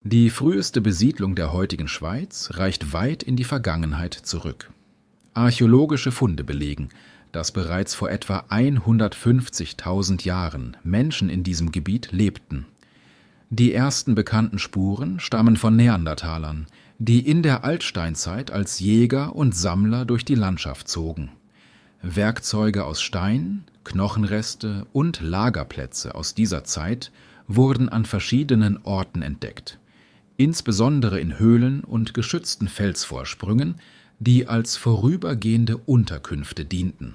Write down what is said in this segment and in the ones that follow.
Die früheste Besiedlung der heutigen Schweiz reicht weit in die Vergangenheit zurück. Archäologische Funde belegen, dass bereits vor etwa 150.000 Jahren Menschen in diesem Gebiet lebten. Die ersten bekannten Spuren stammen von Neandertalern, die in der Altsteinzeit als Jäger und Sammler durch die Landschaft zogen. Werkzeuge aus Stein, Knochenreste und Lagerplätze aus dieser Zeit wurden an verschiedenen Orten entdeckt, insbesondere in Höhlen und geschützten Felsvorsprüngen, die als vorübergehende Unterkünfte dienten.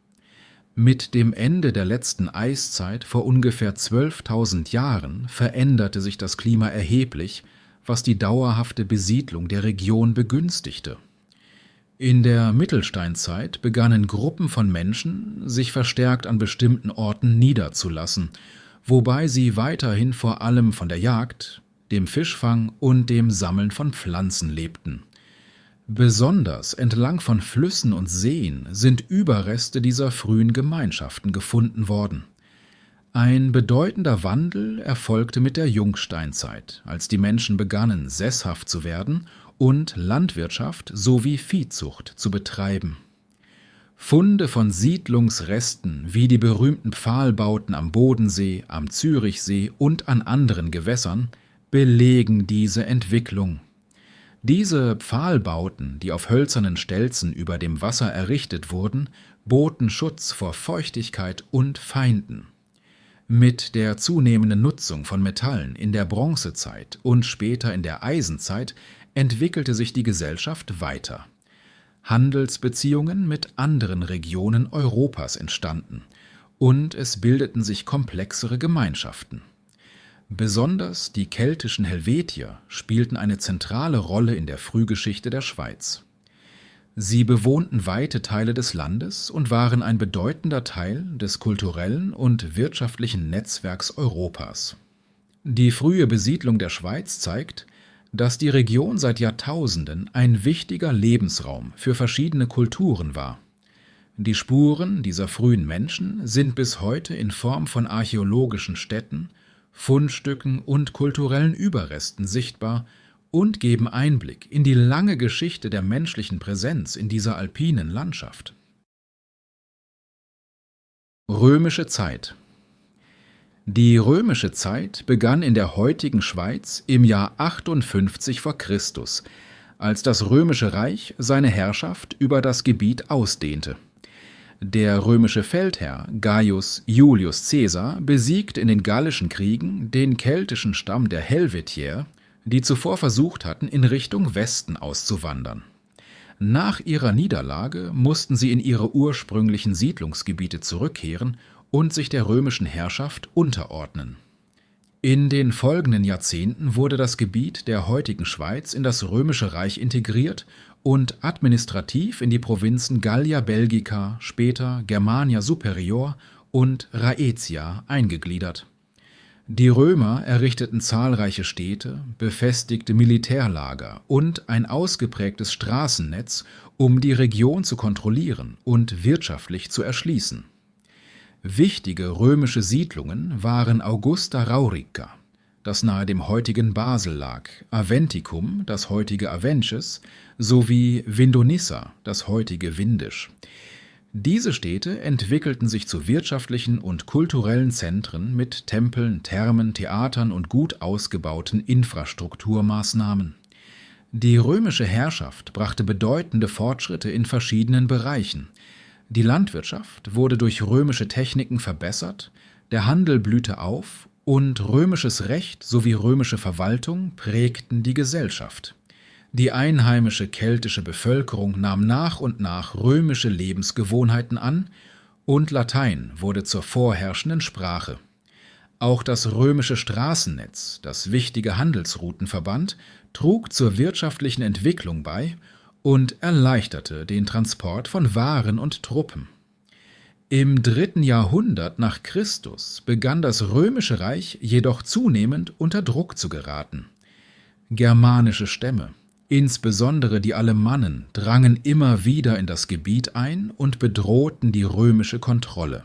Mit dem Ende der letzten Eiszeit vor ungefähr 12.000 Jahren veränderte sich das Klima erheblich, was die dauerhafte Besiedlung der Region begünstigte. In der Mittelsteinzeit begannen Gruppen von Menschen, sich verstärkt an bestimmten Orten niederzulassen, wobei sie weiterhin vor allem von der Jagd, dem Fischfang und dem Sammeln von Pflanzen lebten. Besonders entlang von Flüssen und Seen sind Überreste dieser frühen Gemeinschaften gefunden worden. Ein bedeutender Wandel erfolgte mit der Jungsteinzeit, als die Menschen begannen, sesshaft zu werden und Landwirtschaft sowie Viehzucht zu betreiben. Funde von Siedlungsresten wie die berühmten Pfahlbauten am Bodensee, am Zürichsee und an anderen Gewässern belegen diese Entwicklung. Diese Pfahlbauten, die auf hölzernen Stelzen über dem Wasser errichtet wurden, boten Schutz vor Feuchtigkeit und Feinden. Mit der zunehmenden Nutzung von Metallen in der Bronzezeit und später in der Eisenzeit entwickelte sich die Gesellschaft weiter. Handelsbeziehungen mit anderen Regionen Europas entstanden und es bildeten sich komplexere Gemeinschaften. Besonders die keltischen Helvetier spielten eine zentrale Rolle in der Frühgeschichte der Schweiz. Sie bewohnten weite Teile des Landes und waren ein bedeutender Teil des kulturellen und wirtschaftlichen Netzwerks Europas. Die frühe Besiedlung der Schweiz zeigt, dass die Region seit Jahrtausenden ein wichtiger Lebensraum für verschiedene Kulturen war. Die Spuren dieser frühen Menschen sind bis heute in Form von archäologischen Stätten, Fundstücken und kulturellen Überresten sichtbar und geben Einblick in die lange Geschichte der menschlichen Präsenz in dieser alpinen Landschaft. Römische Zeit. Die römische Zeit begann in der heutigen Schweiz im Jahr 58 v. Chr., als das Römische Reich seine Herrschaft über das Gebiet ausdehnte. Der römische Feldherr Gaius Julius Caesar besiegte in den Gallischen Kriegen den keltischen Stamm der Helvetier, die zuvor versucht hatten, in Richtung Westen auszuwandern. Nach ihrer Niederlage mussten sie in ihre ursprünglichen Siedlungsgebiete zurückkehren und sich der römischen Herrschaft unterordnen. In den folgenden Jahrzehnten wurde das Gebiet der heutigen Schweiz in das Römische Reich integriert und administrativ in die Provinzen Gallia Belgica, später Germania Superior und Raetia eingegliedert. Die Römer errichteten zahlreiche Städte, befestigte Militärlager und ein ausgeprägtes Straßennetz, um die Region zu kontrollieren und wirtschaftlich zu erschließen. Wichtige römische Siedlungen waren Augusta Raurica, das nahe dem heutigen Basel lag, Aventicum, das heutige Avenches, sowie Vindonissa, das heutige Windisch. Diese Städte entwickelten sich zu wirtschaftlichen und kulturellen Zentren mit Tempeln, Thermen, Theatern und gut ausgebauten Infrastrukturmaßnahmen. Die römische Herrschaft brachte bedeutende Fortschritte in verschiedenen Bereichen. Die Landwirtschaft wurde durch römische Techniken verbessert, der Handel blühte auf und römisches Recht sowie römische Verwaltung prägten die Gesellschaft. Die einheimische keltische Bevölkerung nahm nach und nach römische Lebensgewohnheiten an und Latein wurde zur vorherrschenden Sprache. Auch das römische Straßennetz, das wichtige Handelsrouten verband, trug zur wirtschaftlichen Entwicklung bei und erleichterte den Transport von Waren und Truppen. Im 3. Jahrhundert nach Christus begann das Römische Reich jedoch zunehmend unter Druck zu geraten. Germanische Stämme, insbesondere die Alemannen, drangen immer wieder in das Gebiet ein und bedrohten die römische Kontrolle.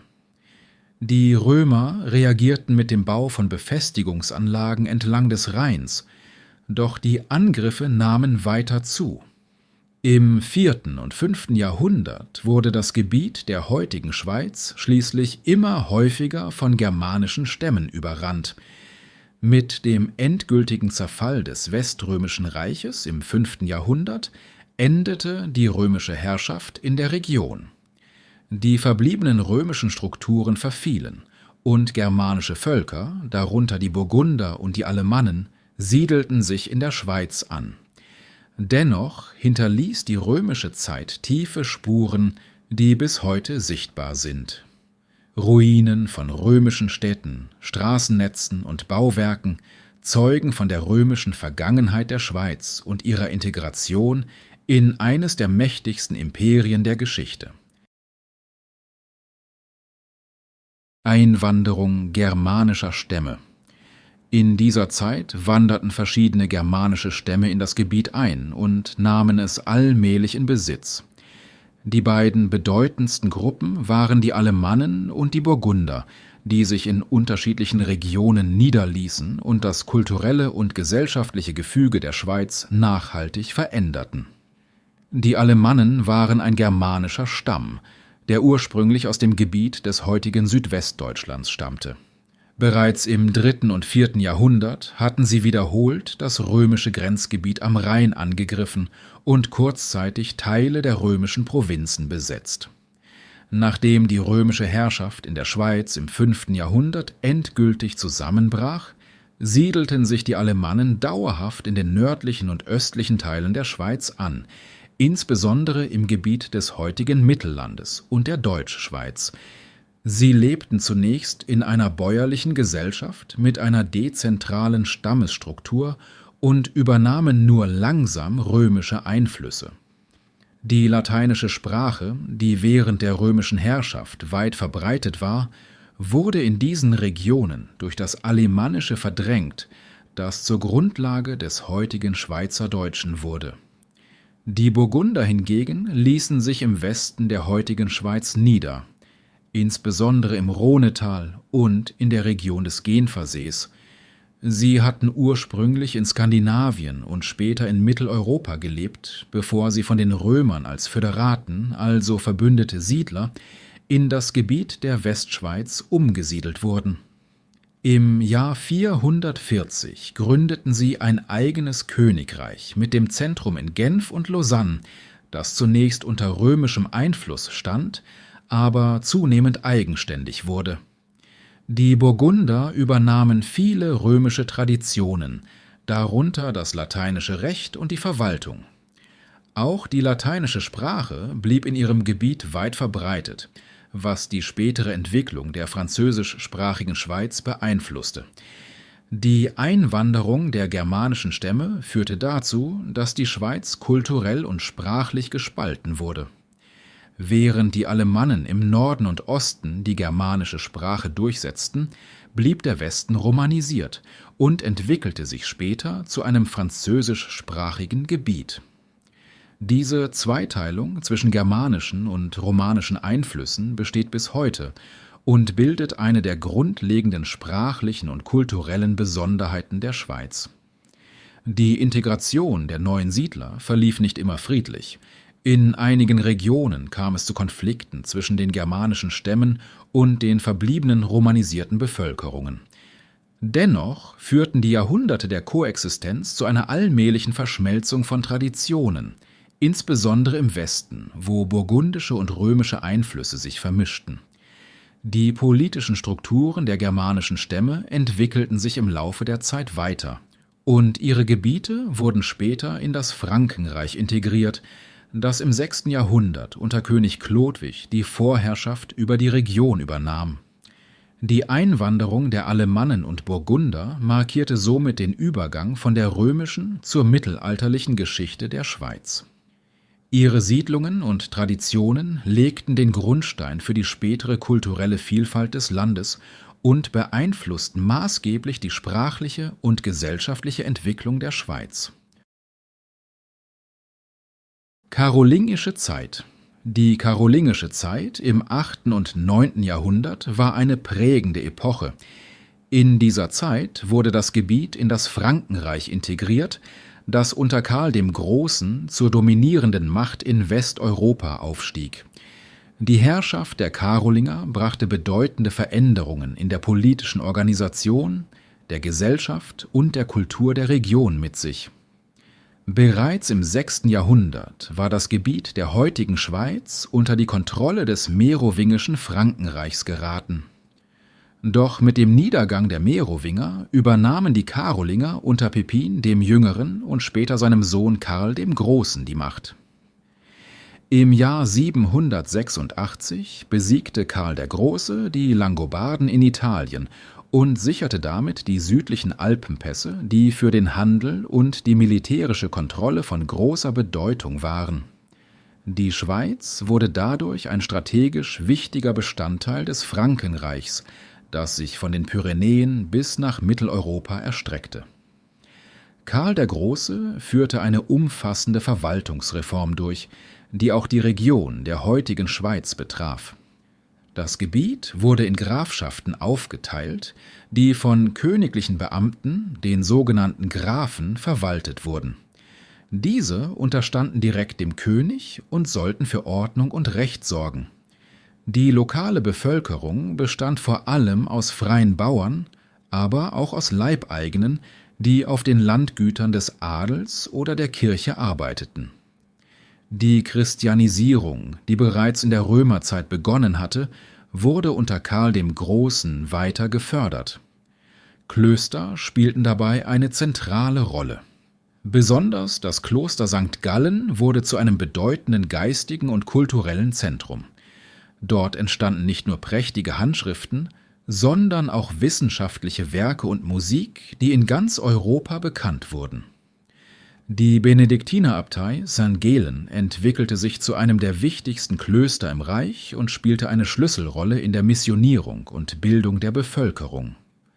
Die Römer reagierten mit dem Bau von Befestigungsanlagen entlang des Rheins, Doch die Angriffe nahmen weiter zu. Im 4. und 5. Jahrhundert wurde das Gebiet der heutigen Schweiz schließlich immer häufiger von germanischen Stämmen überrannt. Mit dem endgültigen Zerfall des Weströmischen Reiches im 5. Jahrhundert endete die römische Herrschaft in der Region. Die verbliebenen römischen Strukturen verfielen und germanische Völker, darunter die Burgunder und die Alemannen, siedelten sich in der Schweiz an. Dennoch hinterließ die römische Zeit tiefe Spuren, die bis heute sichtbar sind. Ruinen von römischen Städten, Straßennetzen und Bauwerken zeugen von der römischen Vergangenheit der Schweiz und ihrer Integration in eines der mächtigsten Imperien der Geschichte. Einwanderung germanischer Stämme. In dieser Zeit wanderten verschiedene germanische Stämme in das Gebiet ein und nahmen es allmählich in Besitz. Die beiden bedeutendsten Gruppen waren die Alemannen und die Burgunder, die sich in unterschiedlichen Regionen niederließen und das kulturelle und gesellschaftliche Gefüge der Schweiz nachhaltig veränderten. Die Alemannen waren ein germanischer Stamm, der ursprünglich aus dem Gebiet des heutigen Südwestdeutschlands stammte. Bereits im 3. und 4. Jahrhundert hatten sie wiederholt das römische Grenzgebiet am Rhein angegriffen und kurzzeitig Teile der römischen Provinzen besetzt. Nachdem die römische Herrschaft in der Schweiz im 5. Jahrhundert endgültig zusammenbrach, siedelten sich die Alemannen dauerhaft in den nördlichen und östlichen Teilen der Schweiz an, insbesondere im Gebiet des heutigen Mittellandes und der Deutschschweiz. Sie lebten zunächst in einer bäuerlichen Gesellschaft mit einer dezentralen Stammesstruktur und übernahmen nur langsam römische Einflüsse. Die lateinische Sprache, die während der römischen Herrschaft weit verbreitet war, wurde in diesen Regionen durch das Alemannische verdrängt, das zur Grundlage des heutigen Schweizerdeutschen wurde. Die Burgunder hingegen ließen sich im Westen der heutigen Schweiz nieder, insbesondere im Rhonetal und in der Region des Genfersees. Sie hatten ursprünglich in Skandinavien und später in Mitteleuropa gelebt, bevor sie von den Römern als Föderaten, also verbündete Siedler, in das Gebiet der Westschweiz umgesiedelt wurden. Im Jahr 440 gründeten sie ein eigenes Königreich mit dem Zentrum in Genf und Lausanne, das zunächst unter römischem Einfluss stand, aber zunehmend eigenständig wurde. Die Burgunder übernahmen viele römische Traditionen, darunter das lateinische Recht und die Verwaltung. Auch die lateinische Sprache blieb in ihrem Gebiet weit verbreitet, was die spätere Entwicklung der französischsprachigen Schweiz beeinflusste. Die Einwanderung der germanischen Stämme führte dazu, dass die Schweiz kulturell und sprachlich gespalten wurde. Während die Alemannen im Norden und Osten die germanische Sprache durchsetzten, blieb der Westen romanisiert und entwickelte sich später zu einem französischsprachigen Gebiet. Diese Zweiteilung zwischen germanischen und romanischen Einflüssen besteht bis heute und bildet eine der grundlegenden sprachlichen und kulturellen Besonderheiten der Schweiz. Die Integration der neuen Siedler verlief nicht immer friedlich. In einigen Regionen kam es zu Konflikten zwischen den germanischen Stämmen und den verbliebenen romanisierten Bevölkerungen. Dennoch führten die Jahrhunderte der Koexistenz zu einer allmählichen Verschmelzung von Traditionen, insbesondere im Westen, wo burgundische und römische Einflüsse sich vermischten. Die politischen Strukturen der germanischen Stämme entwickelten sich im Laufe der Zeit weiter, und ihre Gebiete wurden später in das Frankenreich integriert, das im 6. Jahrhundert unter König Chlodwig die Vorherrschaft über die Region übernahm. Die Einwanderung der Alemannen und Burgunder markierte somit den Übergang von der römischen zur mittelalterlichen Geschichte der Schweiz. Ihre Siedlungen und Traditionen legten den Grundstein für die spätere kulturelle Vielfalt des Landes und beeinflussten maßgeblich die sprachliche und gesellschaftliche Entwicklung der Schweiz. Karolingische Zeit. Die karolingische Zeit im 8. und 9. Jahrhundert war eine prägende Epoche. In dieser Zeit wurde das Gebiet in das Frankenreich integriert, das unter Karl dem Großen zur dominierenden Macht in Westeuropa aufstieg. Die Herrschaft der Karolinger brachte bedeutende Veränderungen in der politischen Organisation, der Gesellschaft und der Kultur der Region mit sich. Bereits im 6. Jahrhundert war das Gebiet der heutigen Schweiz unter die Kontrolle des merowingischen Frankenreichs geraten. Doch mit dem Niedergang der Merowinger übernahmen die Karolinger unter Pippin dem Jüngeren und später seinem Sohn Karl dem Großen die Macht. Im Jahr 786 besiegte Karl der Große die Langobarden in Italien und sicherte damit die südlichen Alpenpässe, die für den Handel und die militärische Kontrolle von großer Bedeutung waren. Die Schweiz wurde dadurch ein strategisch wichtiger Bestandteil des Frankenreichs, das sich von den Pyrenäen bis nach Mitteleuropa erstreckte. Karl der Große führte eine umfassende Verwaltungsreform durch, die auch die Region der heutigen Schweiz betraf. Das Gebiet wurde in Grafschaften aufgeteilt, die von königlichen Beamten, den sogenannten Grafen, verwaltet wurden. Diese unterstanden direkt dem König und sollten für Ordnung und Recht sorgen. Die lokale Bevölkerung bestand vor allem aus freien Bauern, aber auch aus Leibeigenen, die auf den Landgütern des Adels oder der Kirche arbeiteten. Die Christianisierung, die bereits in der Römerzeit begonnen hatte, wurde unter Karl dem Großen weiter gefördert. Klöster spielten dabei eine zentrale Rolle. Besonders das Kloster St. Gallen wurde zu einem bedeutenden geistigen und kulturellen Zentrum. Dort entstanden nicht nur prächtige Handschriften, sondern auch wissenschaftliche Werke und Musik, die in ganz Europa bekannt wurden. Die Benediktinerabtei St. Gelen entwickelte sich zu einem der wichtigsten Klöster im Reich und spielte eine Schlüsselrolle in der Missionierung und Bildung der Bevölkerung.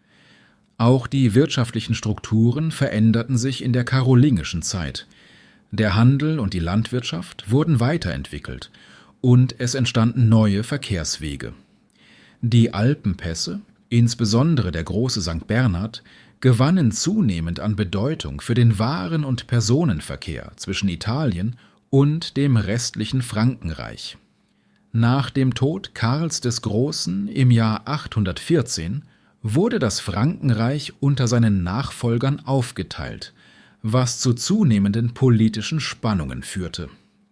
Auch die wirtschaftlichen Strukturen veränderten sich in der karolingischen Zeit. Der Handel und die Landwirtschaft wurden weiterentwickelt und es entstanden neue Verkehrswege. Die Alpenpässe, insbesondere der große St. Bernhard, gewannen zunehmend an Bedeutung für den Waren- und Personenverkehr zwischen Italien und dem restlichen Frankenreich. Nach dem Tod Karls des Großen im Jahr 814 wurde das Frankenreich unter seinen Nachfolgern aufgeteilt, was zu zunehmenden politischen Spannungen führte.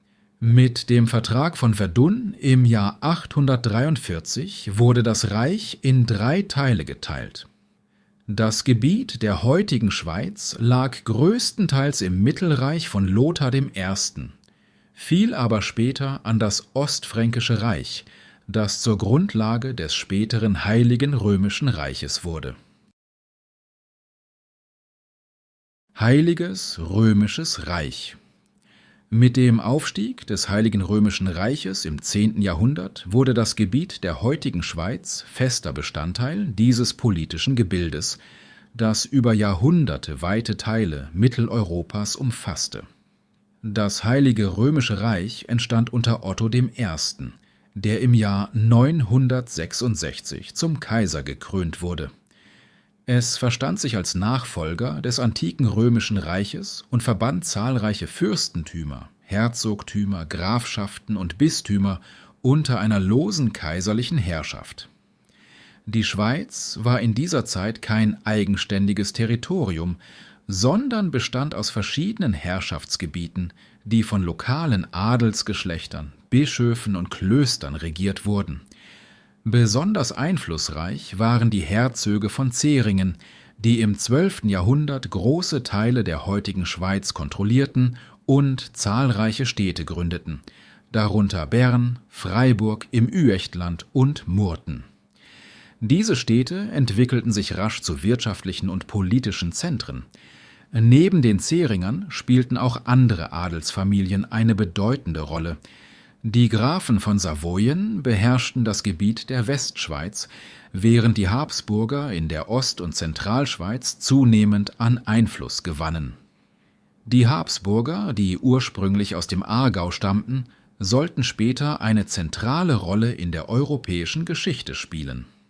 Mit dem Vertrag von Verdun im Jahr 843 wurde das Reich in 3 Teile geteilt. Das Gebiet der heutigen Schweiz lag größtenteils im Mittelreich von Lothar I., fiel aber später an das Ostfränkische Reich, das zur Grundlage des späteren Heiligen Römischen Reiches wurde. Heiliges Römisches Reich. Mit dem Aufstieg des Heiligen Römischen Reiches im 10. Jahrhundert wurde das Gebiet der heutigen Schweiz fester Bestandteil dieses politischen Gebildes, das über Jahrhunderte weite Teile Mitteleuropas umfasste. Das Heilige Römische Reich entstand unter Otto I., der im Jahr 966 zum Kaiser gekrönt wurde. Es verstand sich als Nachfolger des antiken Römischen Reiches und verband zahlreiche Fürstentümer, Herzogtümer, Grafschaften und Bistümer unter einer losen kaiserlichen Herrschaft. Die Schweiz war in dieser Zeit kein eigenständiges Territorium, sondern bestand aus verschiedenen Herrschaftsgebieten, die von lokalen Adelsgeschlechtern, Bischöfen und Klöstern regiert wurden. Besonders einflussreich waren die Herzöge von Zähringen, die im 12. Jahrhundert große Teile der heutigen Schweiz kontrollierten und zahlreiche Städte gründeten, darunter Bern, Freiburg im Üechtland und Murten. Diese Städte entwickelten sich rasch zu wirtschaftlichen und politischen Zentren. Neben den Zähringern spielten auch andere Adelsfamilien eine bedeutende Rolle. Die Grafen von Savoyen beherrschten das Gebiet der Westschweiz, während die Habsburger in der Ost- und Zentralschweiz zunehmend an Einfluss gewannen. Die Habsburger, die ursprünglich aus dem Aargau stammten, sollten später eine zentrale Rolle in der europäischen Geschichte spielen.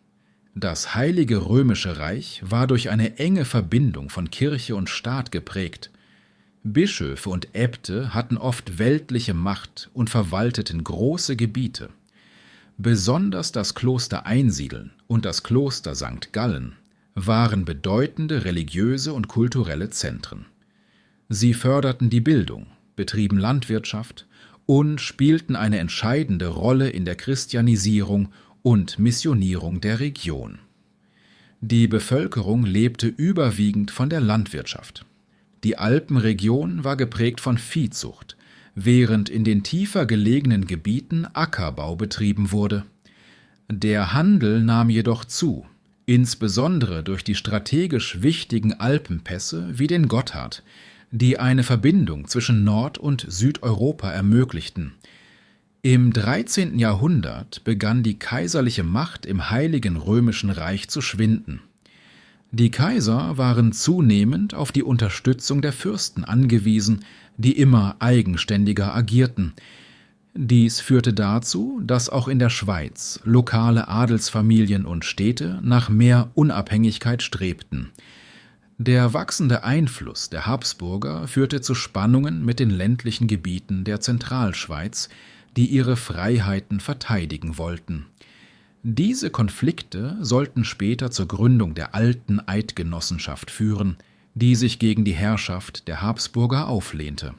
Das Heilige Römische Reich war durch eine enge Verbindung von Kirche und Staat geprägt. Bischöfe und Äbte hatten oft weltliche Macht und verwalteten große Gebiete. Besonders das Kloster Einsiedeln und das Kloster St. Gallen waren bedeutende religiöse und kulturelle Zentren. Sie förderten die Bildung, betrieben Landwirtschaft und spielten eine entscheidende Rolle in der Christianisierung und Missionierung der Region. Die Bevölkerung lebte überwiegend von der Landwirtschaft. Die Alpenregion war geprägt von Viehzucht, während in den tiefer gelegenen Gebieten Ackerbau betrieben wurde. Der Handel nahm jedoch zu, insbesondere durch die strategisch wichtigen Alpenpässe wie den Gotthard, die eine Verbindung zwischen Nord- und Südeuropa ermöglichten. Im 13. Jahrhundert begann die kaiserliche Macht im Heiligen Römischen Reich zu schwinden. Die Kaiser waren zunehmend auf die Unterstützung der Fürsten angewiesen, die immer eigenständiger agierten. Dies führte dazu, dass auch in der Schweiz lokale Adelsfamilien und Städte nach mehr Unabhängigkeit strebten. Der wachsende Einfluss der Habsburger führte zu Spannungen mit den ländlichen Gebieten der Zentralschweiz, die ihre Freiheiten verteidigen wollten. Diese Konflikte sollten später zur Gründung der Alten Eidgenossenschaft führen, die sich gegen die Herrschaft der Habsburger auflehnte.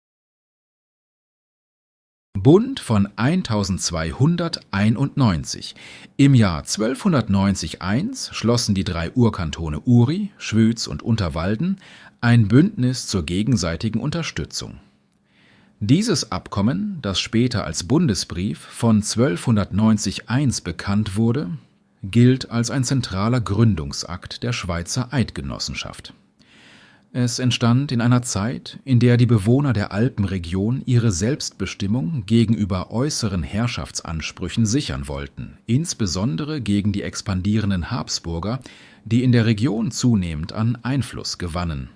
Bund von 1291. Im Jahr 1290-1 schlossen die 3 Urkantone Uri, Schwyz und Unterwalden ein Bündnis zur gegenseitigen Unterstützung. Dieses Abkommen, das später als Bundesbrief von 1290-1 bekannt wurde, gilt als ein zentraler Gründungsakt der Schweizer Eidgenossenschaft. Es entstand in einer Zeit, in der die Bewohner der Alpenregion ihre Selbstbestimmung gegenüber äußeren Herrschaftsansprüchen sichern wollten, insbesondere gegen die expandierenden Habsburger, die in der Region zunehmend an Einfluss gewannen.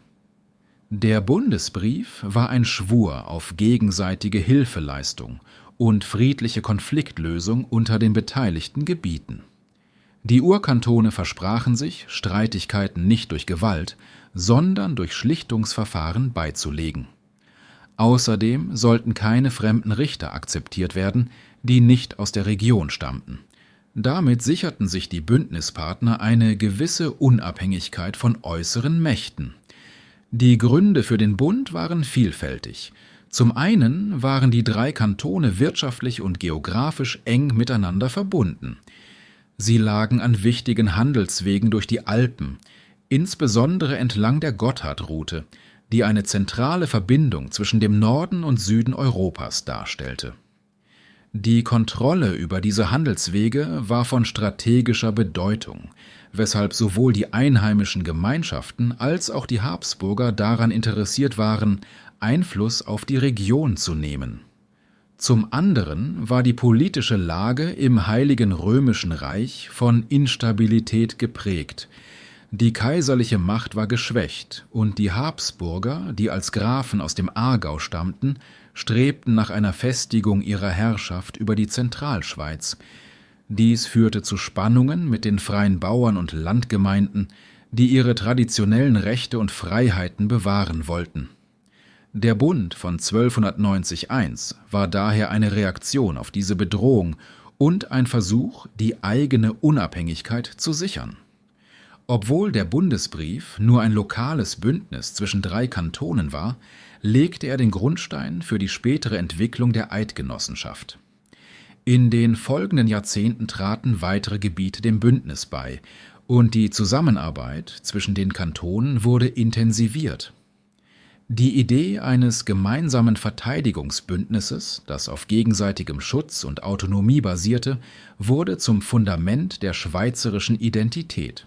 Der Bundesbrief war ein Schwur auf gegenseitige Hilfeleistung und friedliche Konfliktlösung unter den beteiligten Gebieten. Die Urkantone versprachen sich, Streitigkeiten nicht durch Gewalt, sondern durch Schlichtungsverfahren beizulegen. Außerdem sollten keine fremden Richter akzeptiert werden, die nicht aus der Region stammten. Damit sicherten sich die Bündnispartner eine gewisse Unabhängigkeit von äußeren Mächten. Die Gründe für den Bund waren vielfältig. Zum einen waren die 3 Kantone wirtschaftlich und geografisch eng miteinander verbunden. Sie lagen an wichtigen Handelswegen durch die Alpen, insbesondere entlang der Gotthardroute, die eine zentrale Verbindung zwischen dem Norden und Süden Europas darstellte. Die Kontrolle über diese Handelswege war von strategischer Bedeutung, weshalb sowohl die einheimischen Gemeinschaften als auch die Habsburger daran interessiert waren, Einfluss auf die Region zu nehmen. Zum anderen war die politische Lage im Heiligen Römischen Reich von Instabilität geprägt. Die kaiserliche Macht war geschwächt und die Habsburger, die als Grafen aus dem Aargau stammten, strebten nach einer Festigung ihrer Herrschaft über die Zentralschweiz. Dies führte zu Spannungen mit den freien Bauern und Landgemeinden, die ihre traditionellen Rechte und Freiheiten bewahren wollten. Der Bund von 1290-1 war daher eine Reaktion auf diese Bedrohung und ein Versuch, die eigene Unabhängigkeit zu sichern. Obwohl der Bundesbrief nur ein lokales Bündnis zwischen 3 Kantonen war, legte er den Grundstein für die spätere Entwicklung der Eidgenossenschaft. In den folgenden Jahrzehnten traten weitere Gebiete dem Bündnis bei und die Zusammenarbeit zwischen den Kantonen wurde intensiviert. Die Idee eines gemeinsamen Verteidigungsbündnisses, das auf gegenseitigem Schutz und Autonomie basierte, wurde zum Fundament der schweizerischen Identität.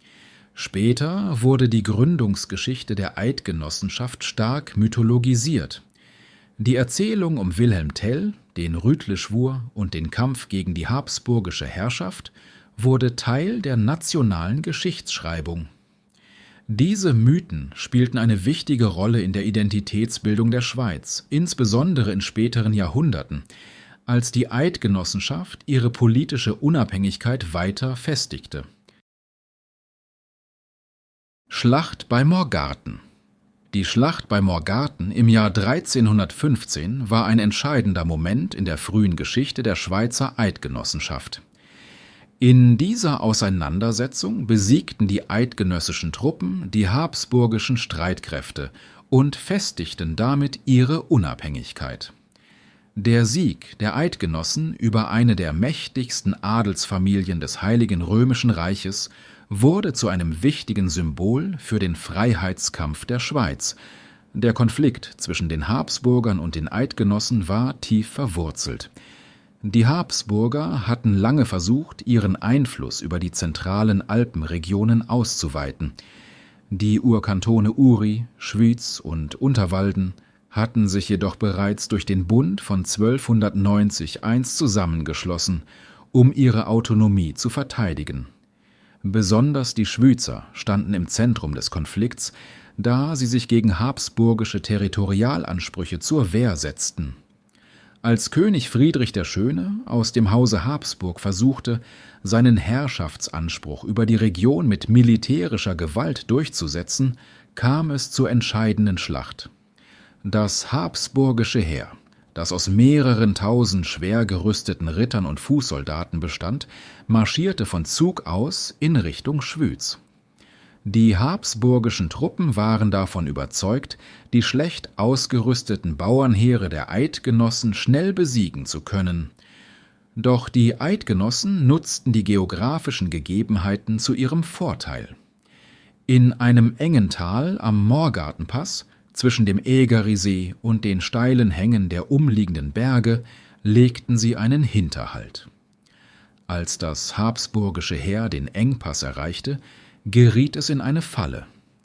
Später wurde die Gründungsgeschichte der Eidgenossenschaft stark mythologisiert. Die Erzählung um Wilhelm Tell, den Rütli-Schwur und den Kampf gegen die habsburgische Herrschaft wurde Teil der nationalen Geschichtsschreibung. Diese Mythen spielten eine wichtige Rolle in der Identitätsbildung der Schweiz, insbesondere in späteren Jahrhunderten, als die Eidgenossenschaft ihre politische Unabhängigkeit weiter festigte. Schlacht bei Morgarten. Die Schlacht bei Morgarten im Jahr 1315 war ein entscheidender Moment in der frühen Geschichte der Schweizer Eidgenossenschaft. In dieser Auseinandersetzung besiegten die eidgenössischen Truppen die habsburgischen Streitkräfte und festigten damit ihre Unabhängigkeit. Der Sieg der Eidgenossen über eine der mächtigsten Adelsfamilien des Heiligen Römischen Reiches wurde zu einem wichtigen Symbol für den Freiheitskampf der Schweiz. Der Konflikt zwischen den Habsburgern und den Eidgenossen war tief verwurzelt. Die Habsburger hatten lange versucht, ihren Einfluss über die zentralen Alpenregionen auszuweiten. Die Urkantone Uri, Schwyz und Unterwalden hatten sich jedoch bereits durch den Bund von 1290 einst zusammengeschlossen, um ihre Autonomie zu verteidigen. Besonders die Schwyzer standen im Zentrum des Konflikts, da sie sich gegen habsburgische Territorialansprüche zur Wehr setzten. Als König Friedrich der Schöne aus dem Hause Habsburg versuchte, seinen Herrschaftsanspruch über die Region mit militärischer Gewalt durchzusetzen, kam es zur entscheidenden Schlacht. Das habsburgische Heer, das aus mehreren tausend schwer gerüsteten Rittern und Fußsoldaten bestand, marschierte von Zug aus in Richtung Schwyz. Die habsburgischen Truppen waren davon überzeugt, die schlecht ausgerüsteten Bauernheere der Eidgenossen schnell besiegen zu können. Doch die Eidgenossen nutzten die geografischen Gegebenheiten zu ihrem Vorteil. In einem engen Tal am Morgartenpass zwischen dem Ägerisee und den steilen Hängen der umliegenden Berge legten sie einen Hinterhalt. Als das habsburgische Heer den Engpass erreichte, geriet es in eine Falle.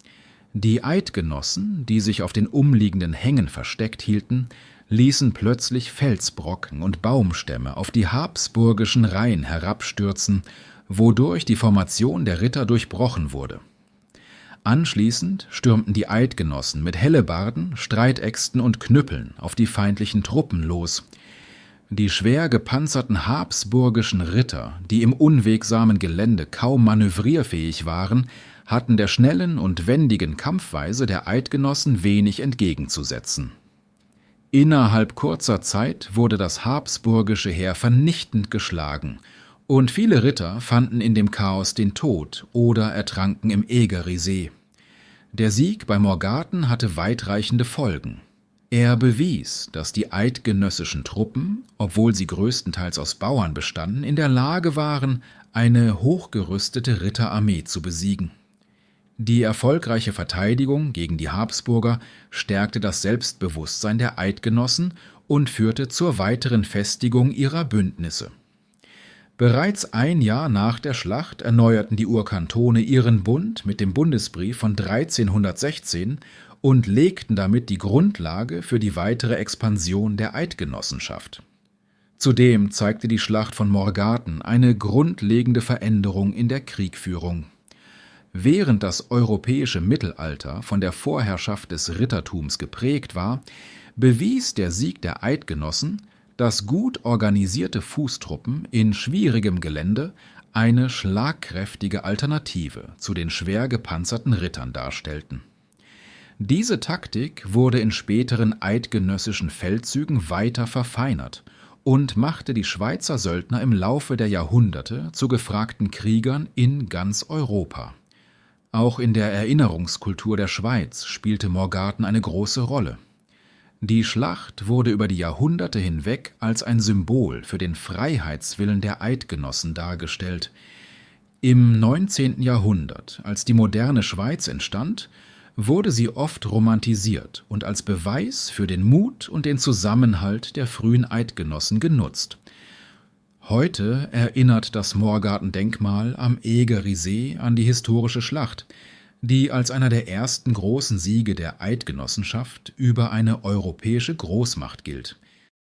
Die Eidgenossen, die sich auf den umliegenden Hängen versteckt hielten, ließen plötzlich Felsbrocken und Baumstämme auf die habsburgischen Reihen herabstürzen, wodurch die Formation der Ritter durchbrochen wurde. Anschließend stürmten die Eidgenossen mit Hellebarden, Streitäxten und Knüppeln auf die feindlichen Truppen los. Die schwer gepanzerten habsburgischen Ritter, die im unwegsamen Gelände kaum manövrierfähig waren, hatten der schnellen und wendigen Kampfweise der Eidgenossen wenig entgegenzusetzen. Innerhalb kurzer Zeit wurde das habsburgische Heer vernichtend geschlagen, und viele Ritter fanden in dem Chaos den Tod oder ertranken im Ägerisee. Der Sieg bei Morgarten hatte weitreichende Folgen. Er bewies, dass die eidgenössischen Truppen, obwohl sie größtenteils aus Bauern bestanden, in der Lage waren, eine hochgerüstete Ritterarmee zu besiegen. Die erfolgreiche Verteidigung gegen die Habsburger stärkte das Selbstbewusstsein der Eidgenossen und führte zur weiteren Festigung ihrer Bündnisse. Bereits ein Jahr nach der Schlacht erneuerten die Urkantone ihren Bund mit dem Bundesbrief von 1316 und legten damit die Grundlage für die weitere Expansion der Eidgenossenschaft. Zudem zeigte die Schlacht von Morgarten eine grundlegende Veränderung in der Kriegführung. Während das europäische Mittelalter von der Vorherrschaft des Rittertums geprägt war, bewies der Sieg der Eidgenossen, dass gut organisierte Fußtruppen in schwierigem Gelände eine schlagkräftige Alternative zu den schwer gepanzerten Rittern darstellten. Diese Taktik wurde in späteren eidgenössischen Feldzügen weiter verfeinert und machte die Schweizer Söldner im Laufe der Jahrhunderte zu gefragten Kriegern in ganz Europa. Auch in der Erinnerungskultur der Schweiz spielte Morgarten eine große Rolle. Die Schlacht wurde über die Jahrhunderte hinweg als ein Symbol für den Freiheitswillen der Eidgenossen dargestellt. Im 19. Jahrhundert, als die moderne Schweiz entstand, wurde sie oft romantisiert und als Beweis für den Mut und den Zusammenhalt der frühen Eidgenossen genutzt. Heute erinnert das Morgarten-Denkmal am Ägerisee an die historische Schlacht, die als einer der ersten großen Siege der Eidgenossenschaft über eine europäische Großmacht gilt.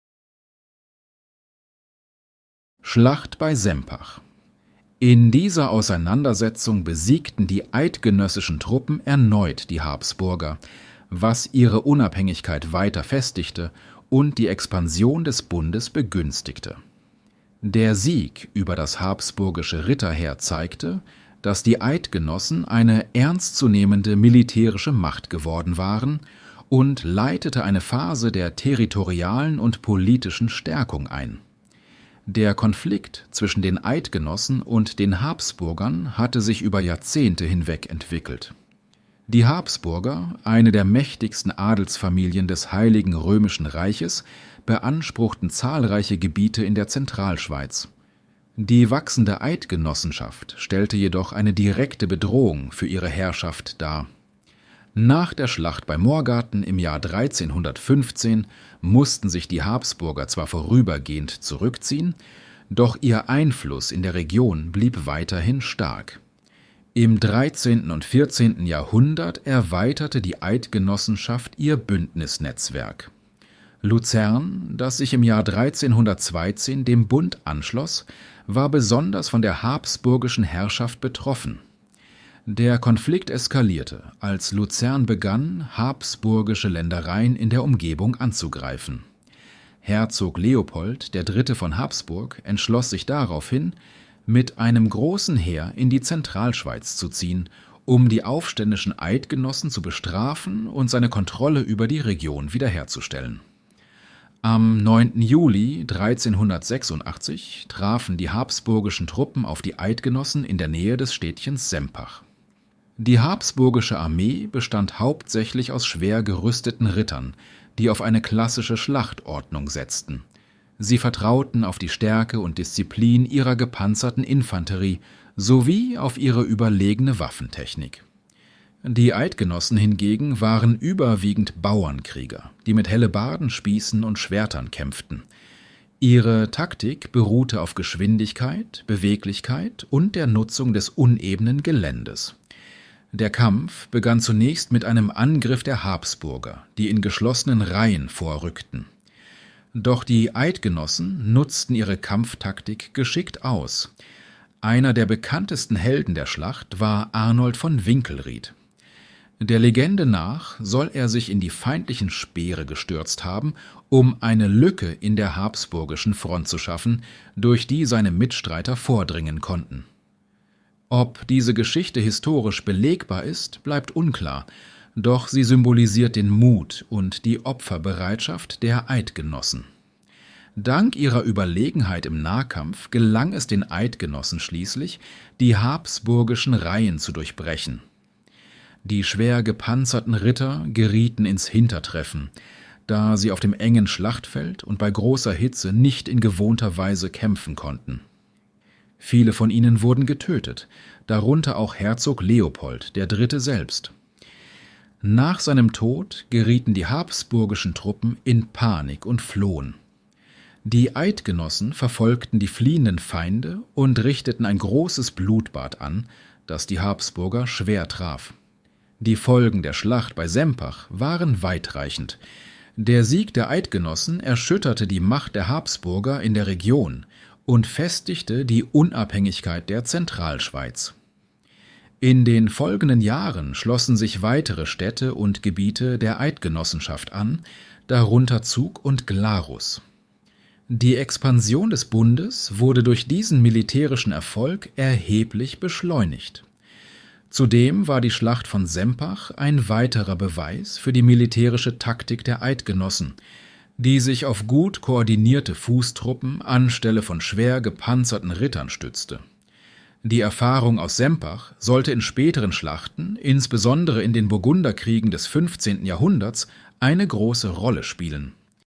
Schlacht bei Sempach. In dieser Auseinandersetzung besiegten die eidgenössischen Truppen erneut die Habsburger, was ihre Unabhängigkeit weiter festigte und die Expansion des Bundes begünstigte. Der Sieg über das habsburgische Ritterheer zeigte, dass die Eidgenossen eine ernstzunehmende militärische Macht geworden waren und leitete eine Phase der territorialen und politischen Stärkung ein. Der Konflikt zwischen den Eidgenossen und den Habsburgern hatte sich über Jahrzehnte hinweg entwickelt. Die Habsburger, eine der mächtigsten Adelsfamilien des Heiligen Römischen Reiches, beanspruchten zahlreiche Gebiete in der Zentralschweiz. Die wachsende Eidgenossenschaft stellte jedoch eine direkte Bedrohung für ihre Herrschaft dar. Nach der Schlacht bei Morgarten im Jahr 1315 mussten sich die Habsburger zwar vorübergehend zurückziehen, doch ihr Einfluss in der Region blieb weiterhin stark. Im 13. und 14. Jahrhundert erweiterte die Eidgenossenschaft ihr Bündnisnetzwerk. Luzern, das sich im Jahr 1312 dem Bund anschloss, war besonders von der habsburgischen Herrschaft betroffen. Der Konflikt eskalierte, als Luzern begann, habsburgische Ländereien in der Umgebung anzugreifen. Herzog Leopold III. Von Habsburg entschloss sich daraufhin, mit einem großen Heer in die Zentralschweiz zu ziehen, um die aufständischen Eidgenossen zu bestrafen und seine Kontrolle über die Region wiederherzustellen. Am 9. Juli 1386 trafen die habsburgischen Truppen auf die Eidgenossen in der Nähe des Städtchens Sempach. Die habsburgische Armee bestand hauptsächlich aus schwer gerüsteten Rittern, die auf eine klassische Schlachtordnung setzten. Sie vertrauten auf die Stärke und Disziplin ihrer gepanzerten Infanterie sowie auf ihre überlegene Waffentechnik. Die Eidgenossen hingegen waren überwiegend Bauernkrieger, die mit Hellebarden, Spießen und Schwertern kämpften. Ihre Taktik beruhte auf Geschwindigkeit, Beweglichkeit und der Nutzung des unebenen Geländes. Der Kampf begann zunächst mit einem Angriff der Habsburger, die in geschlossenen Reihen vorrückten. Doch die Eidgenossen nutzten ihre Kampftaktik geschickt aus. Einer der bekanntesten Helden der Schlacht war Arnold von Winkelried. Der Legende nach soll er sich in die feindlichen Speere gestürzt haben, um eine Lücke in der habsburgischen Front zu schaffen, durch die seine Mitstreiter vordringen konnten. Ob diese Geschichte historisch belegbar ist, bleibt unklar, doch sie symbolisiert den Mut und die Opferbereitschaft der Eidgenossen. Dank ihrer Überlegenheit im Nahkampf gelang es den Eidgenossen schließlich, die habsburgischen Reihen zu durchbrechen. Die schwer gepanzerten Ritter gerieten ins Hintertreffen, da sie auf dem engen Schlachtfeld und bei großer Hitze nicht in gewohnter Weise kämpfen konnten. Viele von ihnen wurden getötet, darunter auch Herzog Leopold III. Selbst. Nach seinem Tod gerieten die habsburgischen Truppen in Panik und flohen. Die Eidgenossen verfolgten die fliehenden Feinde und richteten ein großes Blutbad an, das die Habsburger schwer traf. Die Folgen der Schlacht bei Sempach waren weitreichend. Der Sieg der Eidgenossen erschütterte die Macht der Habsburger in der Region und festigte die Unabhängigkeit der Zentralschweiz. In den folgenden Jahren schlossen sich weitere Städte und Gebiete der Eidgenossenschaft an, darunter Zug und Glarus. Die Expansion des Bundes wurde durch diesen militärischen Erfolg erheblich beschleunigt. Zudem war die Schlacht von Sempach ein weiterer Beweis für die militärische Taktik der Eidgenossen, die sich auf gut koordinierte Fußtruppen anstelle von schwer gepanzerten Rittern stützte. Die Erfahrung aus Sempach sollte in späteren Schlachten, insbesondere in den Burgunderkriegen des 15. Jahrhunderts, eine große Rolle spielen.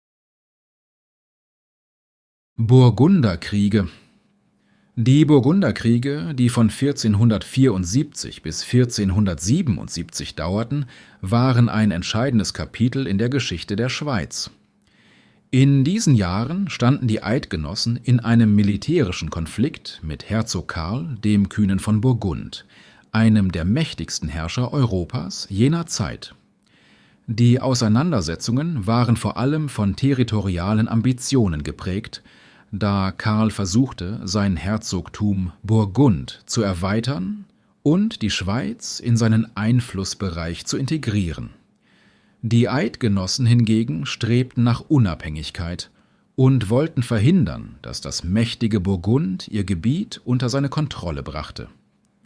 Burgunderkriege. Die Burgunderkriege, die von 1474 bis 1477 dauerten, waren ein entscheidendes Kapitel in der Geschichte der Schweiz. In diesen Jahren standen die Eidgenossen in einem militärischen Konflikt mit Herzog Karl, dem Kühnen von Burgund, einem der mächtigsten Herrscher Europas jener Zeit. Die Auseinandersetzungen waren vor allem von territorialen Ambitionen geprägt, da Karl versuchte, sein Herzogtum Burgund zu erweitern und die Schweiz in seinen Einflussbereich zu integrieren. Die Eidgenossen hingegen strebten nach Unabhängigkeit und wollten verhindern, dass das mächtige Burgund ihr Gebiet unter seine Kontrolle brachte.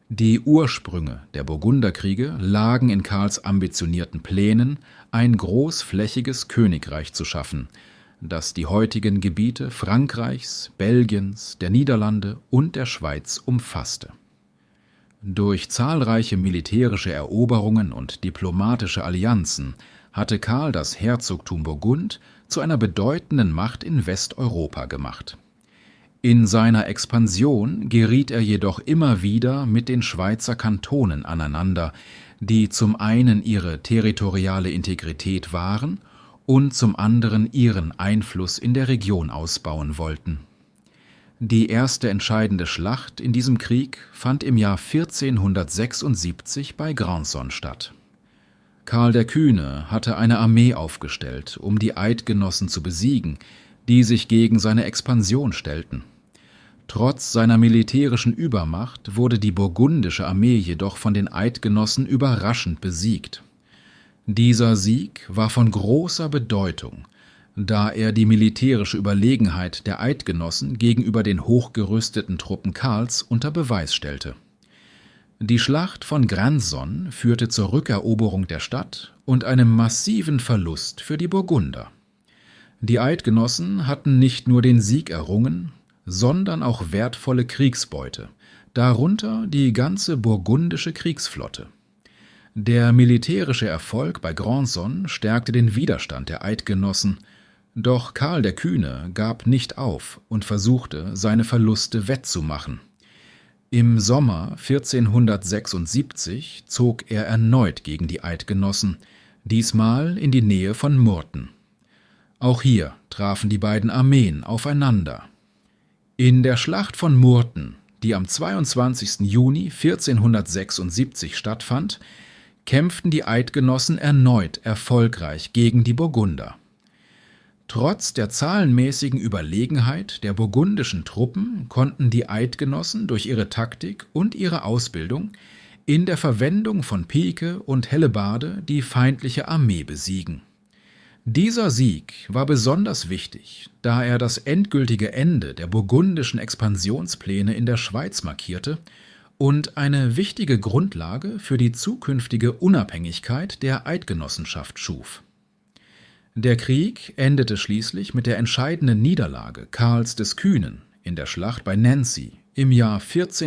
Die Ursprünge der Burgunderkriege lagen in Karls ambitionierten Plänen, ein großflächiges Königreich zu schaffen, das die heutigen Gebiete Frankreichs, Belgiens, der Niederlande und der Schweiz umfasste. Durch zahlreiche militärische Eroberungen und diplomatische Allianzen hatte Karl das Herzogtum Burgund zu einer bedeutenden Macht in Westeuropa gemacht. In seiner Expansion geriet er jedoch immer wieder mit den Schweizer Kantonen aneinander, die zum einen ihre territoriale Integrität wahren und zum anderen ihren Einfluss in der Region ausbauen wollten. Die erste entscheidende Schlacht in diesem Krieg fand im Jahr 1476 bei Grandson statt. Karl der Kühne hatte eine Armee aufgestellt, um die Eidgenossen zu besiegen, die sich gegen seine Expansion stellten. Trotz seiner militärischen Übermacht wurde die burgundische Armee jedoch von den Eidgenossen überraschend besiegt. Dieser Sieg war von großer Bedeutung, da er die militärische Überlegenheit der Eidgenossen gegenüber den hochgerüsteten Truppen Karls unter Beweis stellte. Die Schlacht von Grandson führte zur Rückeroberung der Stadt und einem massiven Verlust für die Burgunder. Die Eidgenossen hatten nicht nur den Sieg errungen, sondern auch wertvolle Kriegsbeute, darunter die ganze burgundische Kriegsflotte. Der militärische Erfolg bei Grandson stärkte den Widerstand der Eidgenossen, doch Karl der Kühne gab nicht auf und versuchte, seine Verluste wettzumachen. Im Sommer 1476 zog er erneut gegen die Eidgenossen, diesmal in die Nähe von Murten. Auch hier trafen die beiden Armeen aufeinander. In der Schlacht von Murten, die am 22. Juni 1476 stattfand, kämpften die Eidgenossen erneut erfolgreich gegen die Burgunder. Trotz der zahlenmäßigen Überlegenheit der burgundischen Truppen konnten die Eidgenossen durch ihre Taktik und ihre Ausbildung in der Verwendung von Pike und Hellebarde die feindliche Armee besiegen. Dieser Sieg war besonders wichtig, da er das endgültige Ende der burgundischen Expansionspläne in der Schweiz markierte und eine wichtige Grundlage für die zukünftige Unabhängigkeit der Eidgenossenschaft schuf. Der Krieg endete schließlich mit der entscheidenden Niederlage Karls des Kühnen in der Schlacht bei Nancy im Jahr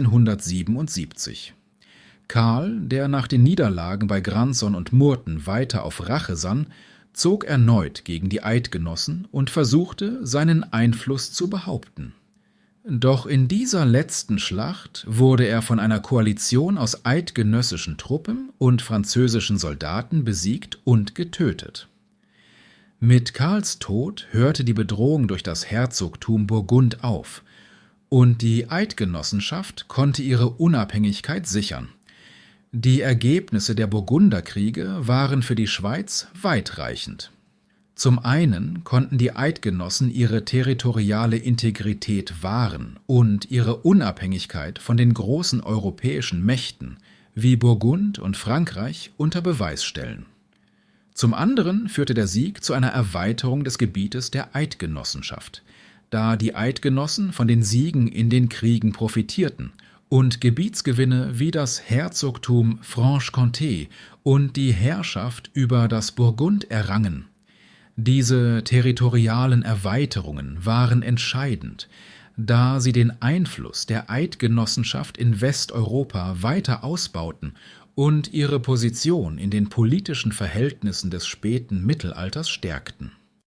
1477. Karl, der nach den Niederlagen bei Grandson und Murten weiter auf Rache sann, zog erneut gegen die Eidgenossen und versuchte, seinen Einfluss zu behaupten. Doch in dieser letzten Schlacht wurde er von einer Koalition aus eidgenössischen Truppen und französischen Soldaten besiegt und getötet. Mit Karls Tod hörte die Bedrohung durch das Herzogtum Burgund auf, und die Eidgenossenschaft konnte ihre Unabhängigkeit sichern. Die Ergebnisse der Burgunderkriege waren für die Schweiz weitreichend. Zum einen konnten die Eidgenossen ihre territoriale Integrität wahren und ihre Unabhängigkeit von den großen europäischen Mächten wie Burgund und Frankreich unter Beweis stellen. Zum anderen führte der Sieg zu einer Erweiterung des Gebietes der Eidgenossenschaft, da die Eidgenossen von den Siegen in den Kriegen profitierten und Gebietsgewinne wie das Herzogtum Franche-Comté und die Herrschaft über das Burgund errangen. Diese territorialen Erweiterungen waren entscheidend, da sie den Einfluss der Eidgenossenschaft in Westeuropa weiter ausbauten und ihre Position in den politischen Verhältnissen des späten Mittelalters stärkten.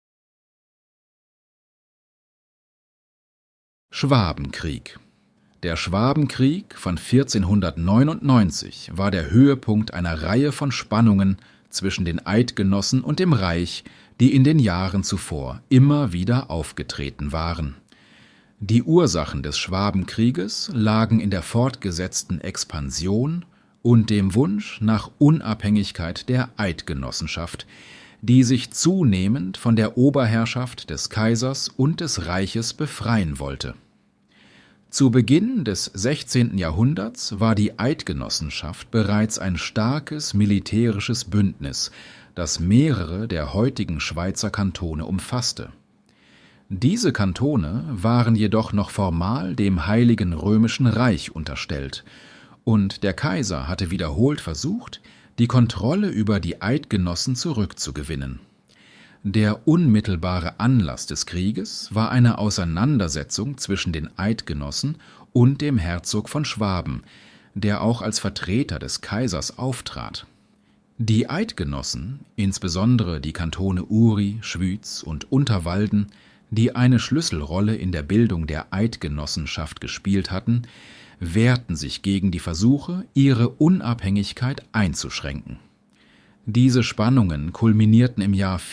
Schwabenkrieg. Der Schwabenkrieg von 1499 war der Höhepunkt einer Reihe von Spannungen zwischen den Eidgenossen und dem Reich, die in den Jahren zuvor immer wieder aufgetreten waren. Die Ursachen des Schwabenkrieges lagen in der fortgesetzten Expansion und dem Wunsch nach Unabhängigkeit der Eidgenossenschaft, die sich zunehmend von der Oberherrschaft des Kaisers und des Reiches befreien wollte. Zu Beginn des 16. Jahrhunderts war die Eidgenossenschaft bereits ein starkes militärisches Bündnis, das mehrere der heutigen Schweizer Kantone umfasste. Diese Kantone waren jedoch noch formal dem Heiligen Römischen Reich unterstellt und der Kaiser hatte wiederholt versucht, die Kontrolle über die Eidgenossen zurückzugewinnen. Der unmittelbare Anlass des Krieges war eine Auseinandersetzung zwischen den Eidgenossen und dem Herzog von Schwaben, der auch als Vertreter des Kaisers auftrat. Die Eidgenossen, insbesondere die Kantone Uri, Schwyz und Unterwalden, die eine Schlüsselrolle in der Bildung der Eidgenossenschaft gespielt hatten, wehrten sich gegen die Versuche, ihre Unabhängigkeit einzuschränken. Diese Spannungen kulminierten im Jahr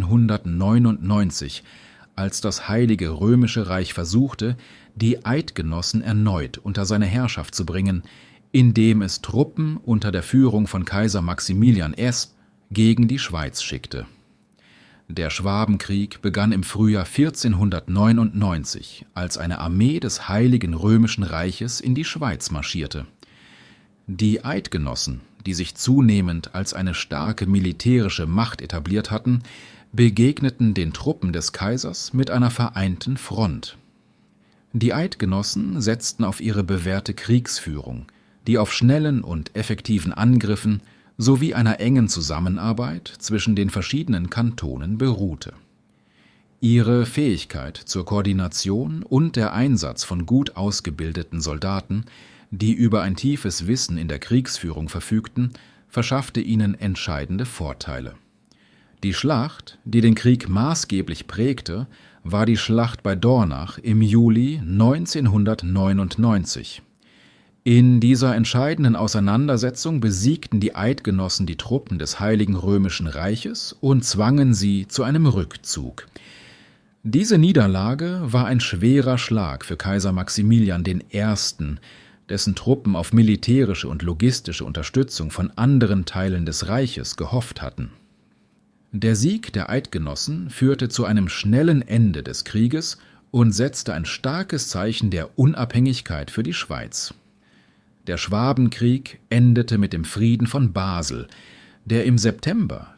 1499, als das Heilige Römische Reich versuchte, die Eidgenossen erneut unter seine Herrschaft zu bringen, indem es Truppen unter der Führung von Kaiser Maximilian Esp gegen die Schweiz schickte. Der Schwabenkrieg begann im Frühjahr 1499, als eine Armee des Heiligen Römischen Reiches in die Schweiz marschierte. Die Eidgenossen, die sich zunehmend als eine starke militärische Macht etabliert hatten, begegneten den Truppen des Kaisers mit einer vereinten Front. Die Eidgenossen setzten auf ihre bewährte Kriegsführung, die auf schnellen und effektiven Angriffen sowie einer engen Zusammenarbeit zwischen den verschiedenen Kantonen beruhte. Ihre Fähigkeit zur Koordination und der Einsatz von gut ausgebildeten Soldaten, die über ein tiefes Wissen in der Kriegsführung verfügten, verschaffte ihnen entscheidende Vorteile. Die Schlacht, die den Krieg maßgeblich prägte, war die Schlacht bei Dornach im Juli 1999. In dieser entscheidenden Auseinandersetzung besiegten die Eidgenossen die Truppen des Heiligen Römischen Reiches und zwangen sie zu einem Rückzug. Diese Niederlage war ein schwerer Schlag für Kaiser Maximilian I., dessen Truppen auf militärische und logistische Unterstützung von anderen Teilen des Reiches gehofft hatten. Der Sieg der Eidgenossen führte zu einem schnellen Ende des Krieges und setzte ein starkes Zeichen der Unabhängigkeit für die Schweiz. Der Schwabenkrieg endete mit dem Frieden von Basel, der im September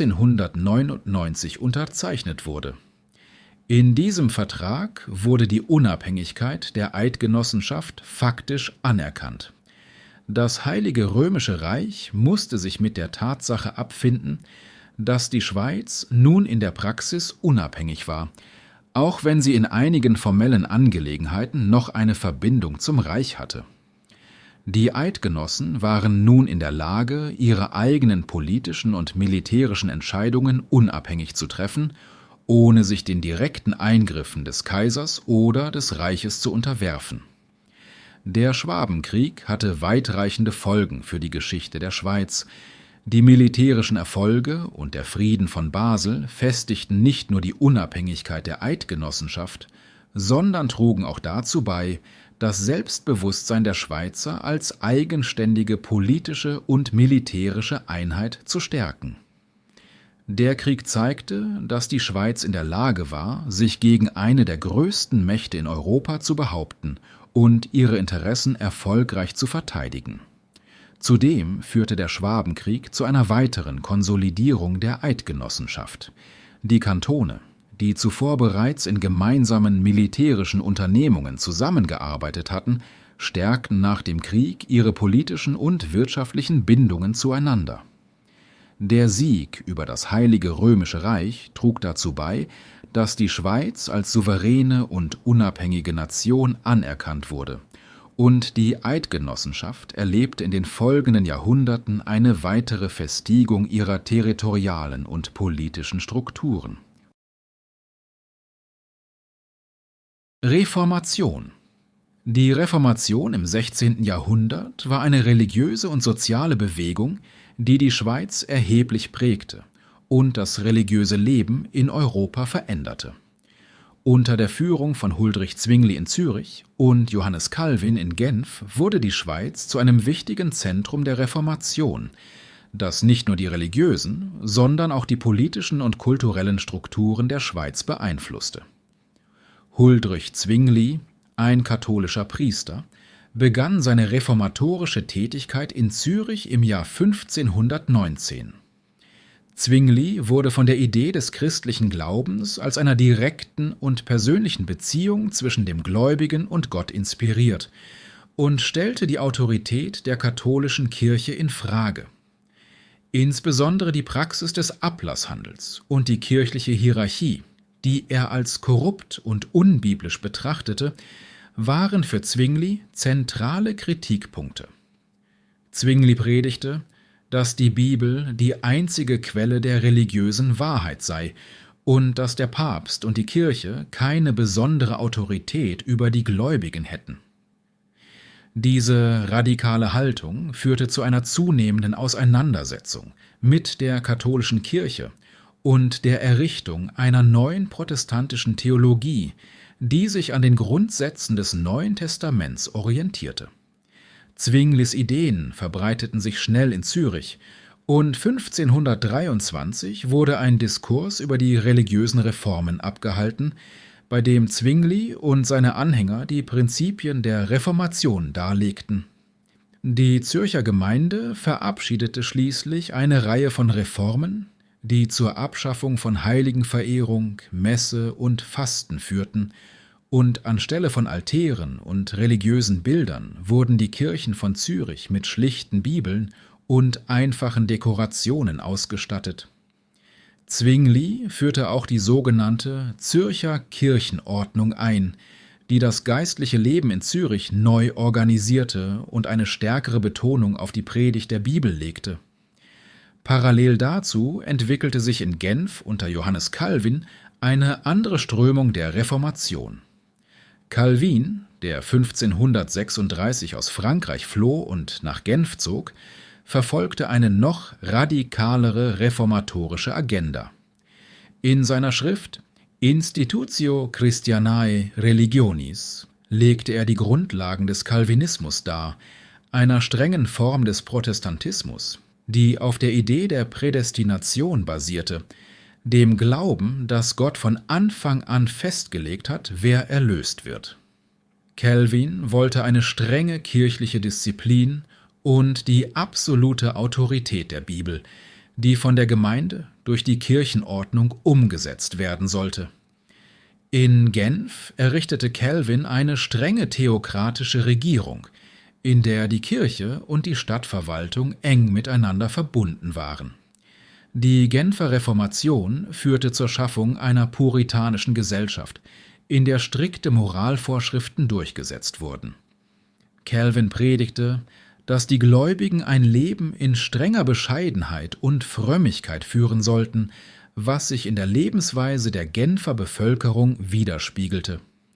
1499 unterzeichnet wurde. In diesem Vertrag wurde die Unabhängigkeit der Eidgenossenschaft faktisch anerkannt. Das Heilige Römische Reich musste sich mit der Tatsache abfinden, dass die Schweiz nun in der Praxis unabhängig war, auch wenn sie in einigen formellen Angelegenheiten noch eine Verbindung zum Reich hatte. Die Eidgenossen waren nun in der Lage, ihre eigenen politischen und militärischen Entscheidungen unabhängig zu treffen, ohne sich den direkten Eingriffen des Kaisers oder des Reiches zu unterwerfen. Der Schwabenkrieg hatte weitreichende Folgen für die Geschichte der Schweiz. Die militärischen Erfolge und der Frieden von Basel festigten nicht nur die Unabhängigkeit der Eidgenossenschaft, sondern trugen auch dazu bei, das Selbstbewusstsein der Schweizer als eigenständige politische und militärische Einheit zu stärken. Der Krieg zeigte, dass die Schweiz in der Lage war, sich gegen eine der größten Mächte in Europa zu behaupten und ihre Interessen erfolgreich zu verteidigen. Zudem führte der Schwabenkrieg zu einer weiteren Konsolidierung der Eidgenossenschaft. Die Kantone, die zuvor bereits in gemeinsamen militärischen Unternehmungen zusammengearbeitet hatten, stärkten nach dem Krieg ihre politischen und wirtschaftlichen Bindungen zueinander. Der Sieg über das Heilige Römische Reich trug dazu bei, dass die Schweiz als souveräne und unabhängige Nation anerkannt wurde, und die Eidgenossenschaft erlebte in den folgenden Jahrhunderten eine weitere Festigung ihrer territorialen und politischen Strukturen. Reformation. Die Reformation im 16. Jahrhundert war eine religiöse und soziale Bewegung, die die Schweiz erheblich prägte und das religiöse Leben in Europa veränderte. Unter der Führung von Huldrych Zwingli in Zürich und Johannes Calvin in Genf wurde die Schweiz zu einem wichtigen Zentrum der Reformation, das nicht nur die religiösen, sondern auch die politischen und kulturellen Strukturen der Schweiz beeinflusste. Huldrych Zwingli, ein katholischer Priester, begann seine reformatorische Tätigkeit in Zürich im Jahr 1519. Zwingli wurde von der Idee des christlichen Glaubens als einer direkten und persönlichen Beziehung zwischen dem Gläubigen und Gott inspiriert und stellte die Autorität der katholischen Kirche in Frage. Insbesondere die Praxis des Ablasshandels und die kirchliche Hierarchie, die er als korrupt und unbiblisch betrachtete, waren für Zwingli zentrale Kritikpunkte. Zwingli predigte, dass die Bibel die einzige Quelle der religiösen Wahrheit sei und dass der Papst und die Kirche keine besondere Autorität über die Gläubigen hätten. Diese radikale Haltung führte zu einer zunehmenden Auseinandersetzung mit der katholischen Kirche und der Errichtung einer neuen protestantischen Theologie, die sich an den Grundsätzen des Neuen Testaments orientierte. Zwinglis Ideen verbreiteten sich schnell in Zürich und 1523 wurde ein Diskurs über die religiösen Reformen abgehalten, bei dem Zwingli und seine Anhänger die Prinzipien der Reformation darlegten. Die Zürcher Gemeinde verabschiedete schließlich eine Reihe von Reformen, die zur Abschaffung von Heiligenverehrung, Messe und Fasten führten, und anstelle von Altären und religiösen Bildern wurden die Kirchen von Zürich mit schlichten Bibeln und einfachen Dekorationen ausgestattet. Zwingli führte auch die sogenannte Zürcher Kirchenordnung ein, die das geistliche Leben in Zürich neu organisierte und eine stärkere Betonung auf die Predigt der Bibel legte. Parallel dazu entwickelte sich in Genf unter Johannes Calvin eine andere Strömung der Reformation. Calvin, der 1536 aus Frankreich floh und nach Genf zog, verfolgte eine noch radikalere reformatorische Agenda. In seiner Schrift Institutio Christianae Religionis legte er die Grundlagen des Calvinismus dar, einer strengen Form des Protestantismus, die auf der Idee der Prädestination basierte, dem Glauben, dass Gott von Anfang an festgelegt hat, wer erlöst wird. Calvin wollte eine strenge kirchliche Disziplin und die absolute Autorität der Bibel, die von der Gemeinde durch die Kirchenordnung umgesetzt werden sollte. In Genf errichtete Calvin eine strenge theokratische Regierung, in der die Kirche und die Stadtverwaltung eng miteinander verbunden waren. Die Genfer Reformation führte zur Schaffung einer puritanischen Gesellschaft, in der strikte Moralvorschriften durchgesetzt wurden. Calvin predigte, dass die Gläubigen ein Leben in strenger Bescheidenheit und Frömmigkeit führen sollten, was sich in der Lebensweise der Genfer Bevölkerung widerspiegelte.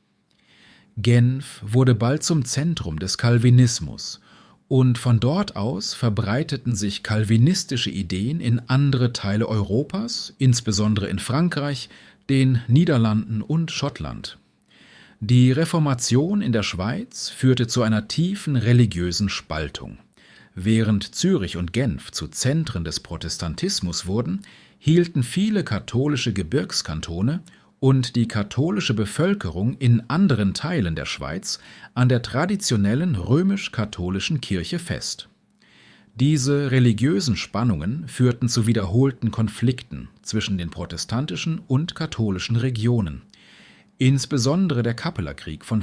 Genf wurde bald zum Zentrum des Calvinismus und von dort aus verbreiteten sich calvinistische Ideen in andere Teile Europas, insbesondere in Frankreich, den Niederlanden und Schottland. Die Reformation in der Schweiz führte zu einer tiefen religiösen Spaltung. Während Zürich und Genf zu Zentren des Protestantismus wurden, hielten viele katholische Gebirgskantone und die katholische Bevölkerung in anderen Teilen der Schweiz an der traditionellen römisch-katholischen Kirche fest. Diese religiösen Spannungen führten zu wiederholten Konflikten zwischen den protestantischen und katholischen Regionen. Insbesondere der Kappelerkrieg von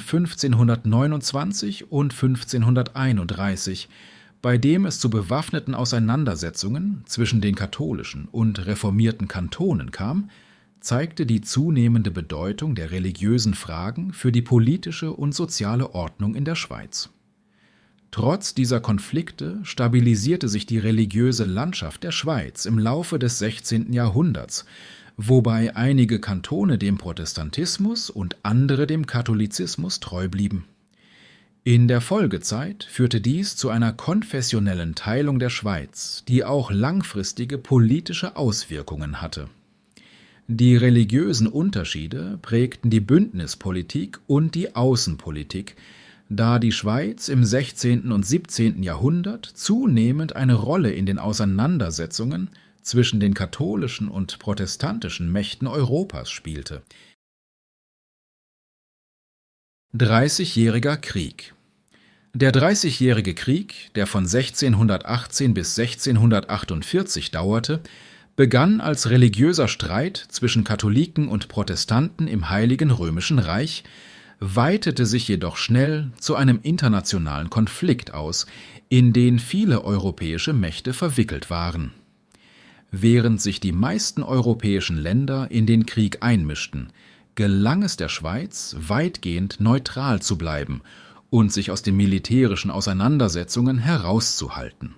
1529 und 1531, bei dem es zu bewaffneten Auseinandersetzungen zwischen den katholischen und reformierten Kantonen kam, zeigte die zunehmende Bedeutung der religiösen Fragen für die politische und soziale Ordnung in der Schweiz. Trotz dieser Konflikte stabilisierte sich die religiöse Landschaft der Schweiz im Laufe des 16. Jahrhunderts, wobei einige Kantone dem Protestantismus und andere dem Katholizismus treu blieben. In der Folgezeit führte dies zu einer konfessionellen Teilung der Schweiz, die auch langfristige politische Auswirkungen hatte. Die religiösen Unterschiede prägten die Bündnispolitik und die Außenpolitik, da die Schweiz im 16. und 17. Jahrhundert zunehmend eine Rolle in den Auseinandersetzungen zwischen den katholischen und protestantischen Mächten Europas spielte. 30-jähriger Krieg. Der Dreißigjährige Krieg, der von 1618 bis 1648 dauerte, begann als religiöser Streit zwischen Katholiken und Protestanten im Heiligen Römischen Reich, weitete sich jedoch schnell zu einem internationalen Konflikt aus, in den viele europäische Mächte verwickelt waren. Während sich die meisten europäischen Länder in den Krieg einmischten, gelang es der Schweiz, weitgehend neutral zu bleiben und sich aus den militärischen Auseinandersetzungen herauszuhalten.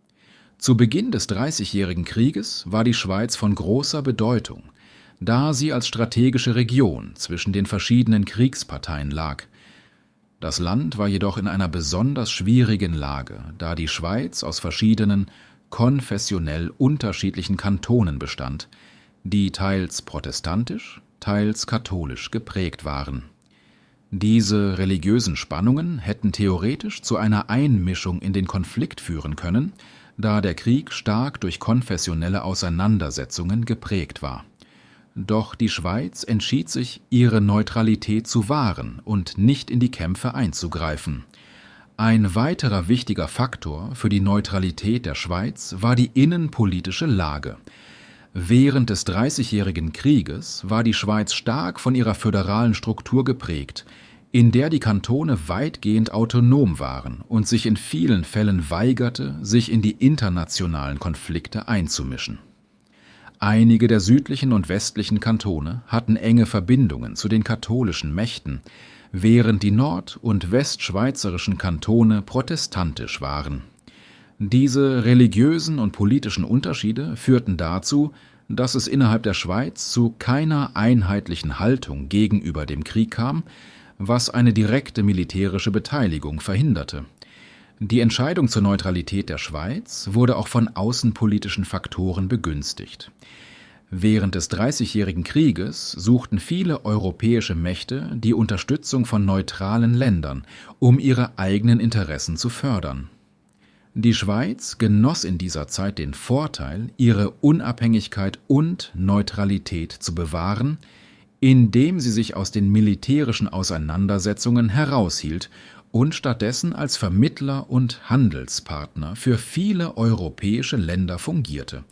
Zu Beginn des Dreißigjährigen Krieges war die Schweiz von großer Bedeutung, da sie als strategische Region zwischen den verschiedenen Kriegsparteien lag. Das Land war jedoch in einer besonders schwierigen Lage, da die Schweiz aus verschiedenen, konfessionell unterschiedlichen Kantonen bestand, die teils protestantisch, teils katholisch geprägt waren. Diese religiösen Spannungen hätten theoretisch zu einer Einmischung in den Konflikt führen können, da der Krieg stark durch konfessionelle Auseinandersetzungen geprägt war. Doch die Schweiz entschied sich, ihre Neutralität zu wahren und nicht in die Kämpfe einzugreifen. Ein weiterer wichtiger Faktor für die Neutralität der Schweiz war die innenpolitische Lage. Während des Dreißigjährigen Krieges war die Schweiz stark von ihrer föderalen Struktur geprägt, in der die Kantone weitgehend autonom waren und sich in vielen Fällen weigerte, sich in die internationalen Konflikte einzumischen. Einige der südlichen und westlichen Kantone hatten enge Verbindungen zu den katholischen Mächten, während die nord- und westschweizerischen Kantone protestantisch waren. Diese religiösen und politischen Unterschiede führten dazu, dass es innerhalb der Schweiz zu keiner einheitlichen Haltung gegenüber dem Krieg kam, was eine direkte militärische Beteiligung verhinderte. Die Entscheidung zur Neutralität der Schweiz wurde auch von außenpolitischen Faktoren begünstigt. Während des Dreißigjährigen Krieges suchten viele europäische Mächte die Unterstützung von neutralen Ländern, um ihre eigenen Interessen zu fördern. Die Schweiz genoss in dieser Zeit den Vorteil, ihre Unabhängigkeit und Neutralität zu bewahren, indem sie sich aus den militärischen Auseinandersetzungen heraushielt und stattdessen als Vermittler und Handelspartner für viele europäische Länder fungierte.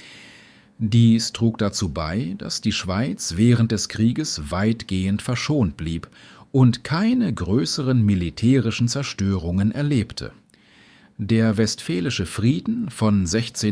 Dies trug dazu bei, dass die Schweiz während des Krieges weitgehend verschont blieb und keine größeren militärischen Zerstörungen erlebte. Der Westfälische Frieden von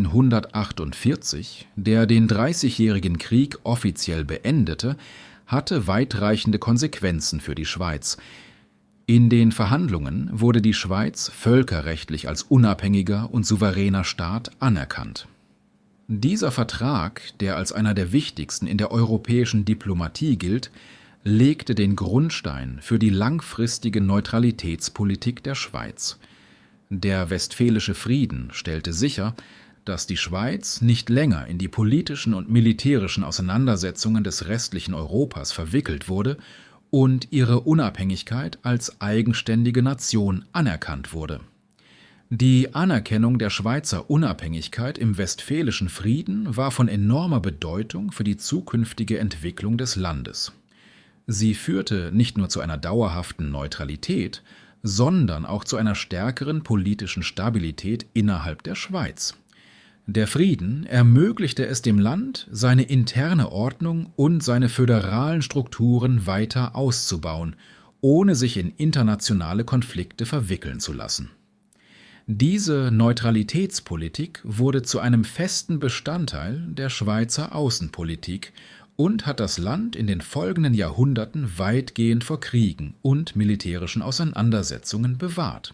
1648, der den Dreißigjährigen Krieg offiziell beendete, hatte weitreichende Konsequenzen für die Schweiz. In den Verhandlungen wurde die Schweiz völkerrechtlich als unabhängiger und souveräner Staat anerkannt. Dieser Vertrag, der als einer der wichtigsten in der europäischen Diplomatie gilt, legte den Grundstein für die langfristige Neutralitätspolitik der Schweiz. Der Westfälische Frieden stellte sicher, dass die Schweiz nicht länger in die politischen und militärischen Auseinandersetzungen des restlichen Europas verwickelt wurde und ihre Unabhängigkeit als eigenständige Nation anerkannt wurde. Die Anerkennung der Schweizer Unabhängigkeit im Westfälischen Frieden war von enormer Bedeutung für die zukünftige Entwicklung des Landes. Sie führte nicht nur zu einer dauerhaften Neutralität, sondern auch zu einer stärkeren politischen Stabilität innerhalb der Schweiz. Der Frieden ermöglichte es dem Land, seine interne Ordnung und seine föderalen Strukturen weiter auszubauen, ohne sich in internationale Konflikte verwickeln zu lassen. Diese Neutralitätspolitik wurde zu einem festen Bestandteil der Schweizer Außenpolitik und hat das Land in den folgenden Jahrhunderten weitgehend vor Kriegen und militärischen Auseinandersetzungen bewahrt.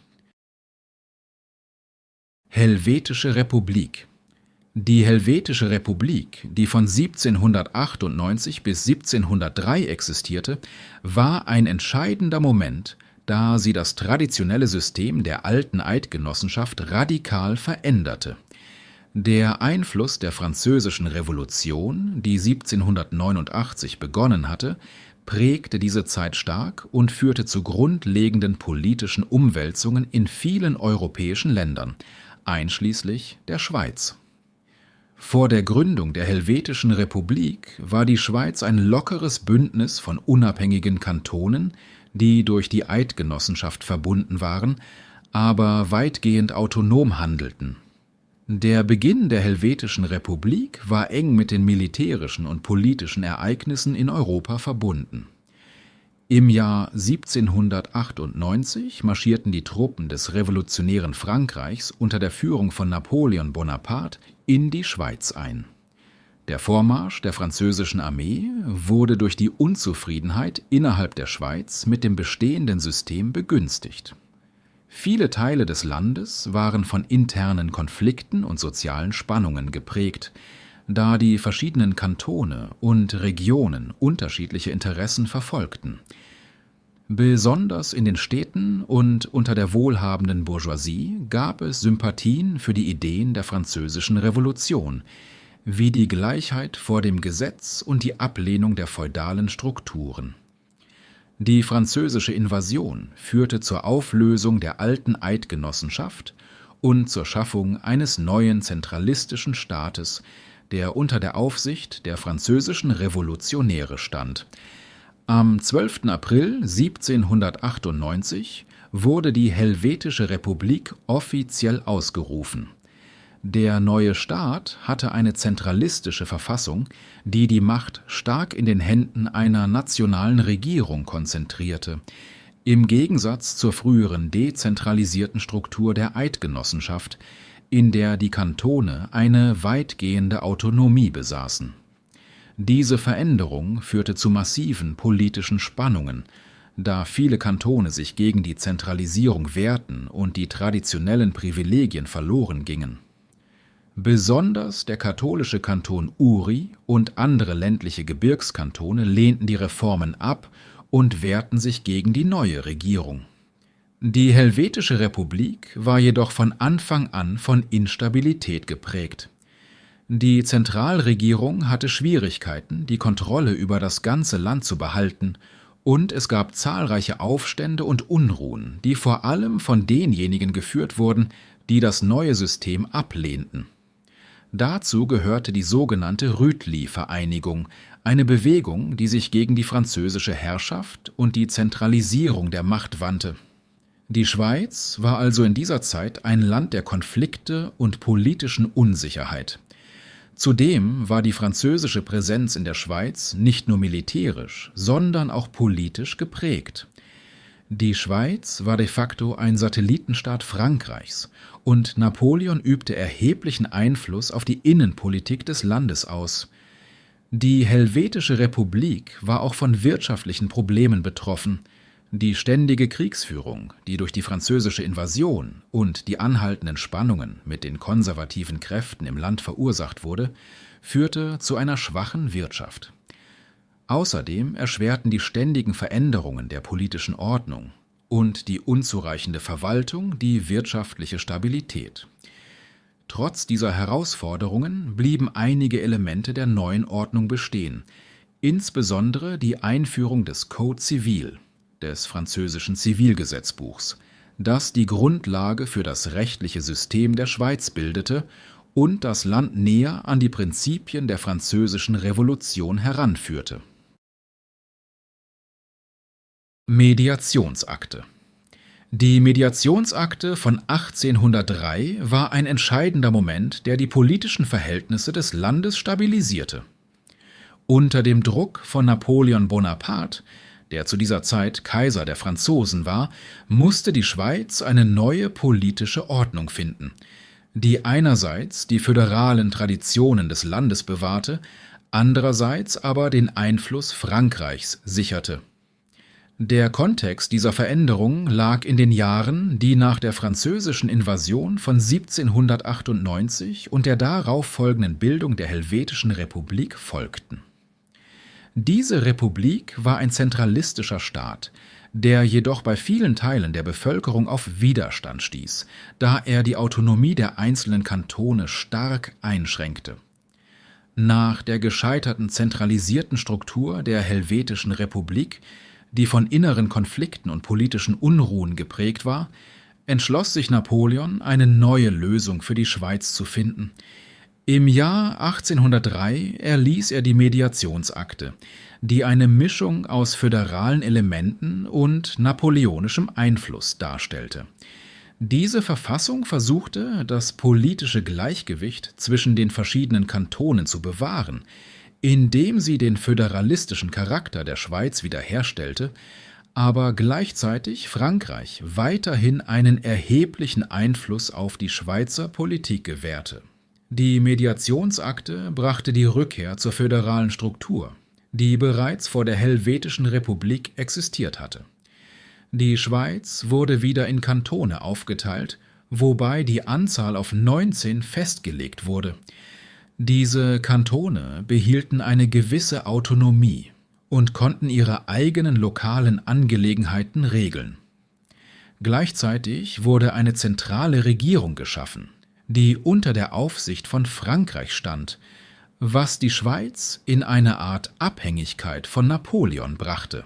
Helvetische Republik. Die Helvetische Republik, die von 1798 bis 1703 existierte, war ein entscheidender Moment, da sie das traditionelle System der alten Eidgenossenschaft radikal veränderte. Der Einfluss der Französischen Revolution, die 1789 begonnen hatte, prägte diese Zeit stark und führte zu grundlegenden politischen Umwälzungen in vielen europäischen Ländern, einschließlich der Schweiz. Vor der Gründung der Helvetischen Republik war die Schweiz ein lockeres Bündnis von unabhängigen Kantonen, die durch die Eidgenossenschaft verbunden waren, aber weitgehend autonom handelten. Der Beginn der Helvetischen Republik war eng mit den militärischen und politischen Ereignissen in Europa verbunden. Im Jahr 1798 marschierten die Truppen des revolutionären Frankreichs unter der Führung von Napoleon Bonaparte in die Schweiz ein. Der Vormarsch der französischen Armee wurde durch die Unzufriedenheit innerhalb der Schweiz mit dem bestehenden System begünstigt. Viele Teile des Landes waren von internen Konflikten und sozialen Spannungen geprägt, da die verschiedenen Kantone und Regionen unterschiedliche Interessen verfolgten. Besonders in den Städten und unter der wohlhabenden Bourgeoisie gab es Sympathien für die Ideen der Französischen Revolution, wie die Gleichheit vor dem Gesetz und die Ablehnung der feudalen Strukturen. Die französische Invasion führte zur Auflösung der alten Eidgenossenschaft und zur Schaffung eines neuen zentralistischen Staates, der unter der Aufsicht der französischen Revolutionäre stand. Am 12. April 1798 wurde die Helvetische Republik offiziell ausgerufen. Der neue Staat hatte eine zentralistische Verfassung, die die Macht stark in den Händen einer nationalen Regierung konzentrierte, im Gegensatz zur früheren dezentralisierten Struktur der Eidgenossenschaft, in der die Kantone eine weitgehende Autonomie besaßen. Diese Veränderung führte zu massiven politischen Spannungen, da viele Kantone sich gegen die Zentralisierung wehrten und die traditionellen Privilegien verloren gingen. Besonders der katholische Kanton Uri und andere ländliche Gebirgskantone lehnten die Reformen ab und wehrten sich gegen die neue Regierung. Die Helvetische Republik war jedoch von Anfang an von Instabilität geprägt. Die Zentralregierung hatte Schwierigkeiten, die Kontrolle über das ganze Land zu behalten, und es gab zahlreiche Aufstände und Unruhen, die vor allem von denjenigen geführt wurden, die das neue System ablehnten. Dazu gehörte die sogenannte Rütli-Vereinigung, eine Bewegung, die sich gegen die französische Herrschaft und die Zentralisierung der Macht wandte. Die Schweiz war also in dieser Zeit ein Land der Konflikte und politischen Unsicherheit. Zudem war die französische Präsenz in der Schweiz nicht nur militärisch, sondern auch politisch geprägt. Die Schweiz war de facto ein Satellitenstaat Frankreichs und Napoleon übte erheblichen Einfluss auf die Innenpolitik des Landes aus. Die Helvetische Republik war auch von wirtschaftlichen Problemen betroffen. Die ständige Kriegsführung, die durch die französische Invasion und die anhaltenden Spannungen mit den konservativen Kräften im Land verursacht wurde, führte zu einer schwachen Wirtschaft. Außerdem erschwerten die ständigen Veränderungen der politischen Ordnung und die unzureichende Verwaltung die wirtschaftliche Stabilität. Trotz dieser Herausforderungen blieben einige Elemente der neuen Ordnung bestehen, insbesondere die Einführung des Code Civil, des französischen Zivilgesetzbuchs, das die Grundlage für das rechtliche System der Schweiz bildete und das Land näher an die Prinzipien der Französischen Revolution heranführte. Mediationsakte. Die Mediationsakte von 1803 war ein entscheidender Moment, der die politischen Verhältnisse des Landes stabilisierte. Unter dem Druck von Napoleon Bonaparte, der zu dieser Zeit Kaiser der Franzosen war, musste die Schweiz eine neue politische Ordnung finden, die einerseits die föderalen Traditionen des Landes bewahrte, andererseits aber den Einfluss Frankreichs sicherte. Der Kontext dieser Veränderung lag in den Jahren, die nach der französischen Invasion von 1798 und der darauf folgenden Bildung der Helvetischen Republik folgten. Diese Republik war ein zentralistischer Staat, der jedoch bei vielen Teilen der Bevölkerung auf Widerstand stieß, da er die Autonomie der einzelnen Kantone stark einschränkte. Nach der gescheiterten zentralisierten Struktur der Helvetischen Republik, die von inneren Konflikten und politischen Unruhen geprägt war, entschloss sich Napoleon, eine neue Lösung für die Schweiz zu finden. Im Jahr 1803 erließ er die Mediationsakte, die eine Mischung aus föderalen Elementen und napoleonischem Einfluss darstellte. Diese Verfassung versuchte, das politische Gleichgewicht zwischen den verschiedenen Kantonen zu bewahren, indem sie den föderalistischen Charakter der Schweiz wiederherstellte, aber gleichzeitig Frankreich weiterhin einen erheblichen Einfluss auf die Schweizer Politik gewährte. Die Mediationsakte brachte die Rückkehr zur föderalen Struktur, die bereits vor der Helvetischen Republik existiert hatte. Die Schweiz wurde wieder in Kantone aufgeteilt, wobei die Anzahl auf 19 festgelegt wurde. Diese Kantone behielten eine gewisse Autonomie und konnten ihre eigenen lokalen Angelegenheiten regeln. Gleichzeitig wurde eine zentrale Regierung geschaffen, die unter der Aufsicht von Frankreich stand, was die Schweiz in eine Art Abhängigkeit von Napoleon brachte.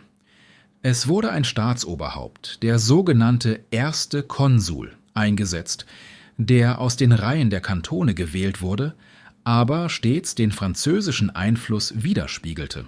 Es wurde ein Staatsoberhaupt, der sogenannte erste Konsul, eingesetzt, der aus den Reihen der Kantone gewählt wurde, aber stets den französischen Einfluss widerspiegelte.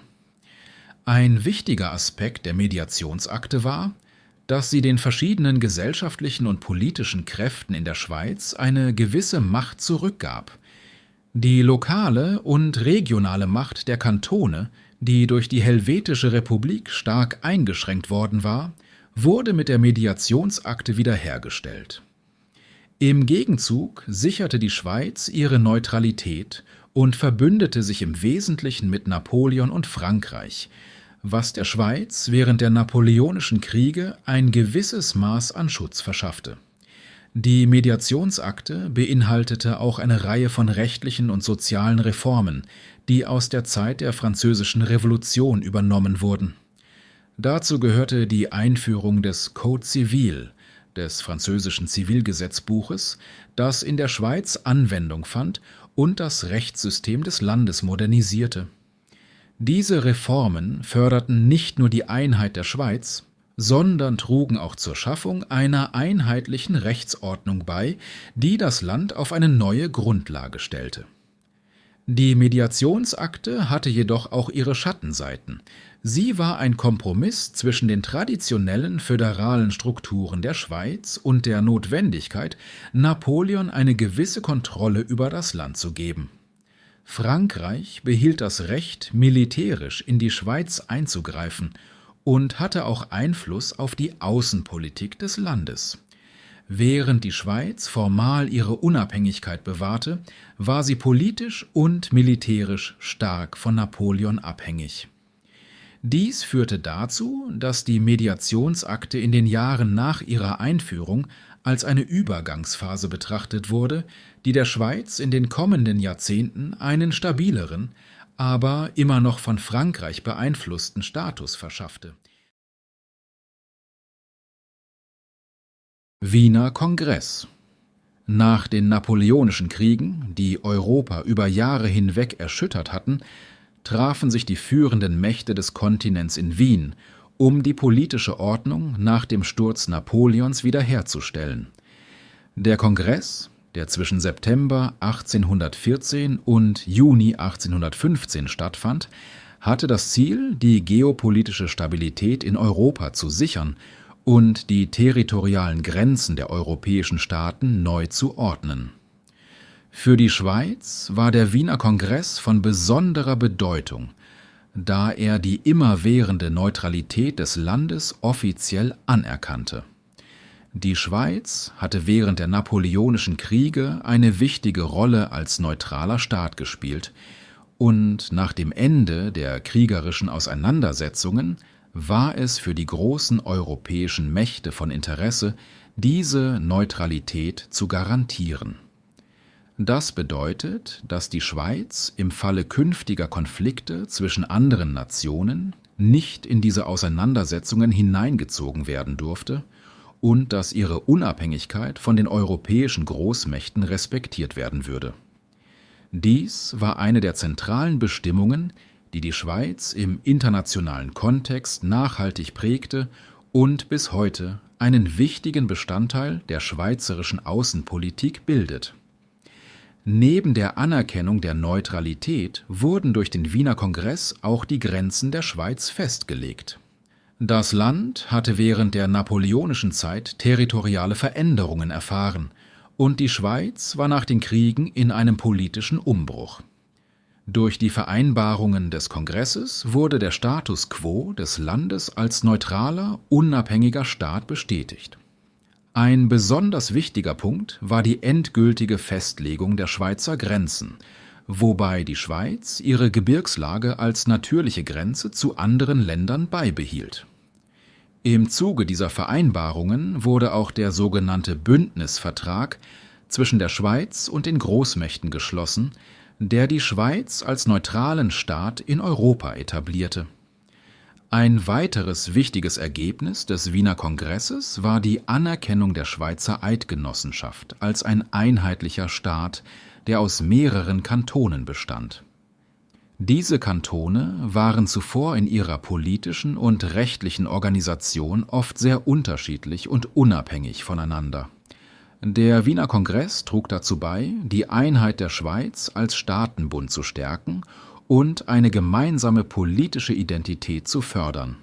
Ein wichtiger Aspekt der Mediationsakte war, dass sie den verschiedenen gesellschaftlichen und politischen Kräften in der Schweiz eine gewisse Macht zurückgab. Die lokale und regionale Macht der Kantone, die durch die Helvetische Republik stark eingeschränkt worden war, wurde mit der Mediationsakte wiederhergestellt. Im Gegenzug sicherte die Schweiz ihre Neutralität und verbündete sich im Wesentlichen mit Napoleon und Frankreich, was der Schweiz während der Napoleonischen Kriege ein gewisses Maß an Schutz verschaffte. Die Mediationsakte beinhaltete auch eine Reihe von rechtlichen und sozialen Reformen, die aus der Zeit der Französischen Revolution übernommen wurden. Dazu gehörte die Einführung des Code Civil, des französischen Zivilgesetzbuches, das in der Schweiz Anwendung fand und das Rechtssystem des Landes modernisierte. Diese Reformen förderten nicht nur die Einheit der Schweiz, sondern trugen auch zur Schaffung einer einheitlichen Rechtsordnung bei, die das Land auf eine neue Grundlage stellte. Die Mediationsakte hatte jedoch auch ihre Schattenseiten. Sie war ein Kompromiss zwischen den traditionellen föderalen Strukturen der Schweiz und der Notwendigkeit, Napoleon eine gewisse Kontrolle über das Land zu geben. Frankreich behielt das Recht, militärisch in die Schweiz einzugreifen und hatte auch Einfluss auf die Außenpolitik des Landes. Während die Schweiz formal ihre Unabhängigkeit bewahrte, war sie politisch und militärisch stark von Napoleon abhängig. Dies führte dazu, dass die Mediationsakte in den Jahren nach ihrer Einführung als eine Übergangsphase betrachtet wurde, die der Schweiz in den kommenden Jahrzehnten einen stabileren, aber immer noch von Frankreich beeinflussten Status verschaffte. Wiener Kongress. Nach den Napoleonischen Kriegen, die Europa über Jahre hinweg erschüttert hatten, trafen sich die führenden Mächte des Kontinents in Wien, um die politische Ordnung nach dem Sturz Napoleons wiederherzustellen. Der Kongress, der zwischen September 1814 und Juni 1815 stattfand, hatte das Ziel, die geopolitische Stabilität in Europa zu sichern und die territorialen Grenzen der europäischen Staaten neu zu ordnen. Für die Schweiz war der Wiener Kongress von besonderer Bedeutung, da er die immerwährende Neutralität des Landes offiziell anerkannte. Die Schweiz hatte während der Napoleonischen Kriege eine wichtige Rolle als neutraler Staat gespielt, und nach dem Ende der kriegerischen Auseinandersetzungen war es für die großen europäischen Mächte von Interesse, diese Neutralität zu garantieren. Das bedeutet, dass die Schweiz im Falle künftiger Konflikte zwischen anderen Nationen nicht in diese Auseinandersetzungen hineingezogen werden durfte und dass ihre Unabhängigkeit von den europäischen Großmächten respektiert werden würde. Dies war eine der zentralen Bestimmungen, die die Schweiz im internationalen Kontext nachhaltig prägte und bis heute einen wichtigen Bestandteil der schweizerischen Außenpolitik bildet. Neben der Anerkennung der Neutralität wurden durch den Wiener Kongress auch die Grenzen der Schweiz festgelegt. Das Land hatte während der napoleonischen Zeit territoriale Veränderungen erfahren und die Schweiz war nach den Kriegen in einem politischen Umbruch. Durch die Vereinbarungen des Kongresses wurde der Status quo des Landes als neutraler, unabhängiger Staat bestätigt. Ein besonders wichtiger Punkt war die endgültige Festlegung der Schweizer Grenzen, wobei die Schweiz ihre Gebirgslage als natürliche Grenze zu anderen Ländern beibehielt. Im Zuge dieser Vereinbarungen wurde auch der sogenannte Bündnisvertrag zwischen der Schweiz und den Großmächten geschlossen, der die Schweiz als neutralen Staat in Europa etablierte. Ein weiteres wichtiges Ergebnis des Wiener Kongresses war die Anerkennung der Schweizer Eidgenossenschaft als ein einheitlicher Staat, der aus mehreren Kantonen bestand. Diese Kantone waren zuvor in ihrer politischen und rechtlichen Organisation oft sehr unterschiedlich und unabhängig voneinander. Der Wiener Kongress trug dazu bei, die Einheit der Schweiz als Staatenbund zu stärken und eine gemeinsame politische Identität zu fördern.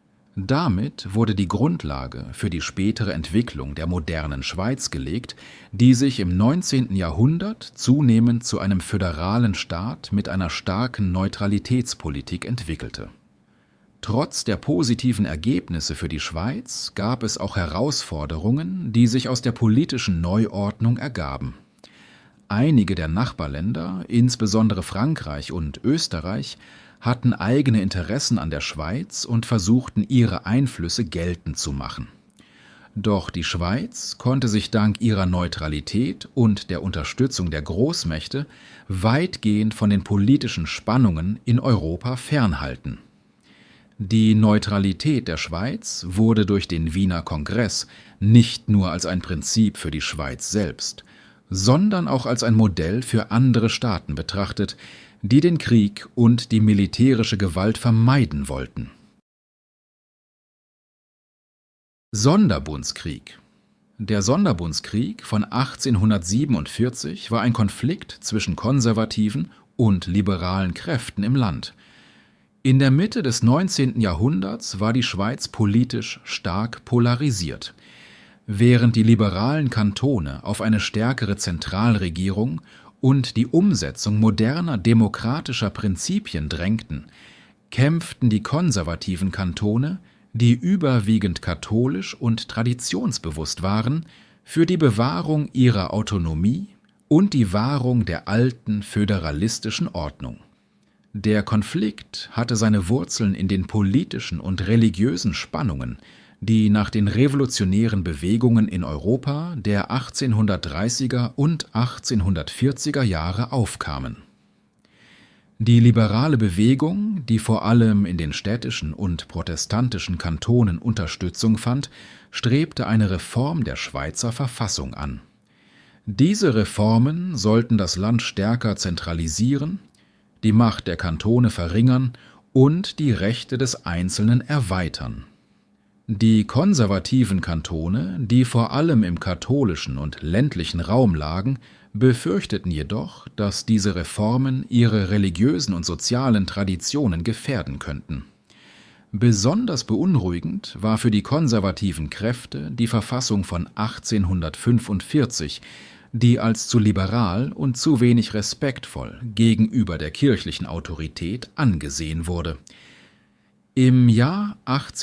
Damit wurde die Grundlage für die spätere Entwicklung der modernen Schweiz gelegt, die sich im 19. Jahrhundert zunehmend zu einem föderalen Staat mit einer starken Neutralitätspolitik entwickelte. Trotz der positiven Ergebnisse für die Schweiz gab es auch Herausforderungen, die sich aus der politischen Neuordnung ergaben. Einige der Nachbarländer, insbesondere Frankreich und Österreich, hatten eigene Interessen an der Schweiz und versuchten, ihre Einflüsse geltend zu machen. Doch die Schweiz konnte sich dank ihrer Neutralität und der Unterstützung der Großmächte weitgehend von den politischen Spannungen in Europa fernhalten. Die Neutralität der Schweiz wurde durch den Wiener Kongress nicht nur als ein Prinzip für die Schweiz selbst, sondern auch als ein Modell für andere Staaten betrachtet, die den Krieg und die militärische Gewalt vermeiden wollten. Sonderbundskrieg. Der Sonderbundskrieg von 1847 war ein Konflikt zwischen konservativen und liberalen Kräften im Land. In der Mitte des 19. Jahrhunderts war die Schweiz politisch stark polarisiert. Während die liberalen Kantone auf eine stärkere Zentralregierung und die Umsetzung moderner demokratischer Prinzipien drängten, kämpften die konservativen Kantone, die überwiegend katholisch und traditionsbewusst waren, für die Bewahrung ihrer Autonomie und die Wahrung der alten föderalistischen Ordnung. Der Konflikt hatte seine Wurzeln in den politischen und religiösen Spannungen, die nach den revolutionären Bewegungen in Europa der 1830er und 1840er Jahre aufkamen. Die liberale Bewegung, die vor allem in den städtischen und protestantischen Kantonen Unterstützung fand, strebte eine Reform der Schweizer Verfassung an. Diese Reformen sollten das Land stärker zentralisieren, die Macht der Kantone verringern und die Rechte des Einzelnen erweitern. Die konservativen Kantone, die vor allem im katholischen und ländlichen Raum lagen, befürchteten jedoch, dass diese Reformen ihre religiösen und sozialen Traditionen gefährden könnten. Besonders beunruhigend war für die konservativen Kräfte die Verfassung von 1845, die als zu liberal und zu wenig respektvoll gegenüber der kirchlichen Autorität angesehen wurde. Im Jahr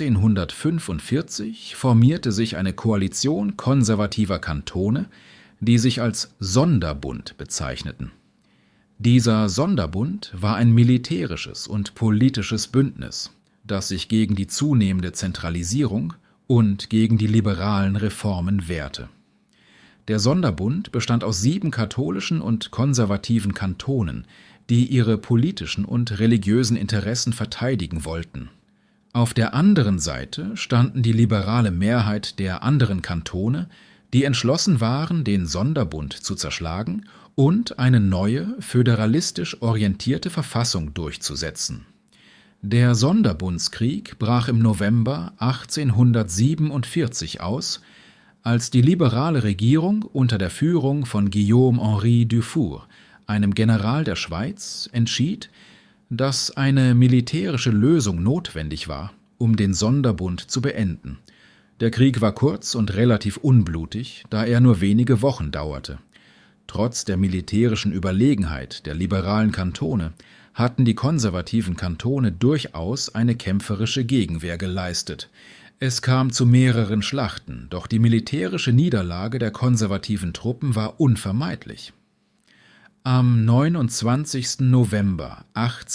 1845 formierte sich eine Koalition konservativer Kantone, die sich als Sonderbund bezeichneten. Dieser Sonderbund war ein militärisches und politisches Bündnis, das sich gegen die zunehmende Zentralisierung und gegen die liberalen Reformen wehrte. Der Sonderbund bestand aus 7 katholischen und konservativen Kantonen, die ihre politischen und religiösen Interessen verteidigen wollten. Auf der anderen Seite standen die liberale Mehrheit der anderen Kantone, die entschlossen waren, den Sonderbund zu zerschlagen und eine neue, föderalistisch orientierte Verfassung durchzusetzen. Der Sonderbundskrieg brach im November 1847 aus, als die liberale Regierung unter der Führung von Guillaume-Henri Dufour, einem General der Schweiz, entschied, dass eine militärische Lösung notwendig war, um den Sonderbund zu beenden. Der Krieg war kurz und relativ unblutig, da er nur wenige Wochen dauerte. Trotz der militärischen Überlegenheit der liberalen Kantone hatten die konservativen Kantone durchaus eine kämpferische Gegenwehr geleistet. Es kam zu mehreren Schlachten, doch die militärische Niederlage der konservativen Truppen war unvermeidlich. Am 29. November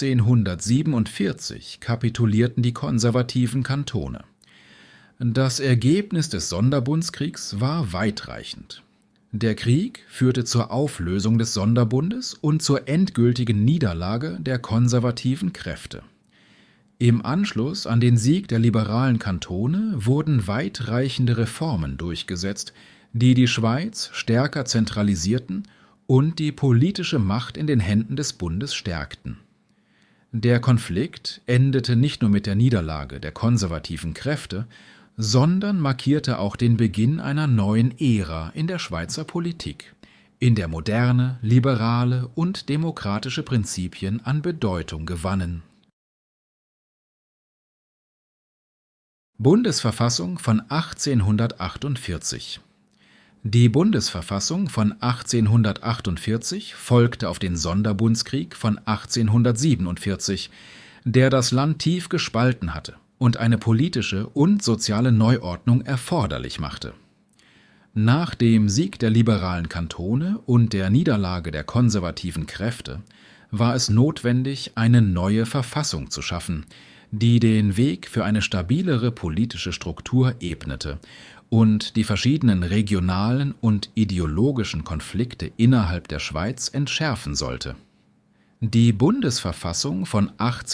1847 kapitulierten die konservativen Kantone. Das Ergebnis des Sonderbundskriegs war weitreichend. Der Krieg führte zur Auflösung des Sonderbundes und zur endgültigen Niederlage der konservativen Kräfte. Im Anschluss an den Sieg der liberalen Kantone wurden weitreichende Reformen durchgesetzt, die die Schweiz stärker zentralisierten und die politische Macht in den Händen des Bundes stärkten. Der Konflikt endete nicht nur mit der Niederlage der konservativen Kräfte, sondern markierte auch den Beginn einer neuen Ära in der Schweizer Politik, in der moderne, liberale und demokratische Prinzipien an Bedeutung gewannen. Bundesverfassung von 1848. Die Bundesverfassung von 1848 folgte auf den Sonderbundskrieg von 1847, der das Land tief gespalten hatte und eine politische und soziale Neuordnung erforderlich machte. Nach dem Sieg der liberalen Kantone und der Niederlage der konservativen Kräfte war es notwendig, eine neue Verfassung zu schaffen, die den Weg für eine stabilere politische Struktur ebnete und die verschiedenen regionalen und ideologischen Konflikte innerhalb der Schweiz entschärfen sollte. Die Bundesverfassung von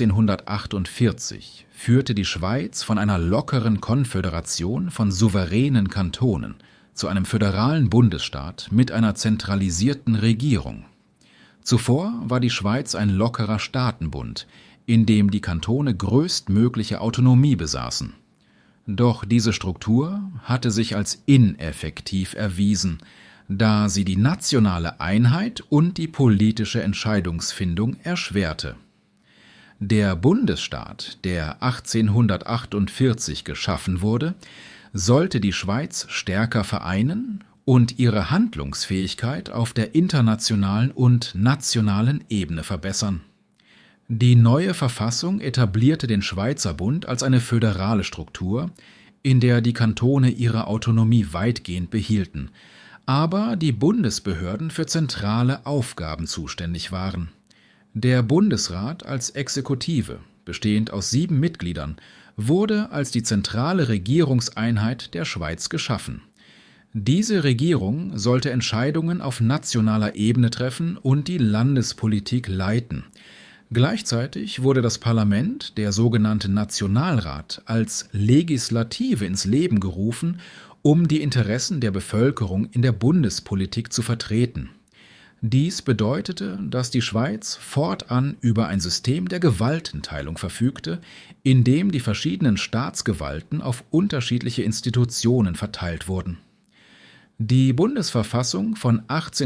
1848 führte die Schweiz von einer lockeren Konföderation von souveränen Kantonen zu einem föderalen Bundesstaat mit einer zentralisierten Regierung. Zuvor war die Schweiz ein lockerer Staatenbund, in dem die Kantone größtmögliche Autonomie besaßen. Doch diese Struktur hatte sich als ineffektiv erwiesen, da sie die nationale Einheit und die politische Entscheidungsfindung erschwerte. Der Bundesstaat, der 1848 geschaffen wurde, sollte die Schweiz stärker vereinen und ihre Handlungsfähigkeit auf der internationalen und nationalen Ebene verbessern. Die neue Verfassung etablierte den Schweizer Bund als eine föderale Struktur, in der die Kantone ihre Autonomie weitgehend behielten, aber die Bundesbehörden für zentrale Aufgaben zuständig waren. Der Bundesrat als Exekutive, bestehend aus 7 Mitgliedern, wurde als die zentrale Regierungseinheit der Schweiz geschaffen. Diese Regierung sollte Entscheidungen auf nationaler Ebene treffen und die Landespolitik leiten. Gleichzeitig wurde das Parlament, der sogenannte Nationalrat, als Legislative ins Leben gerufen, um die Interessen der Bevölkerung in der Bundespolitik zu vertreten. Dies bedeutete, dass die Schweiz fortan über ein System der Gewaltenteilung verfügte, in dem die verschiedenen Staatsgewalten auf unterschiedliche Institutionen verteilt wurden. Die Bundesverfassung von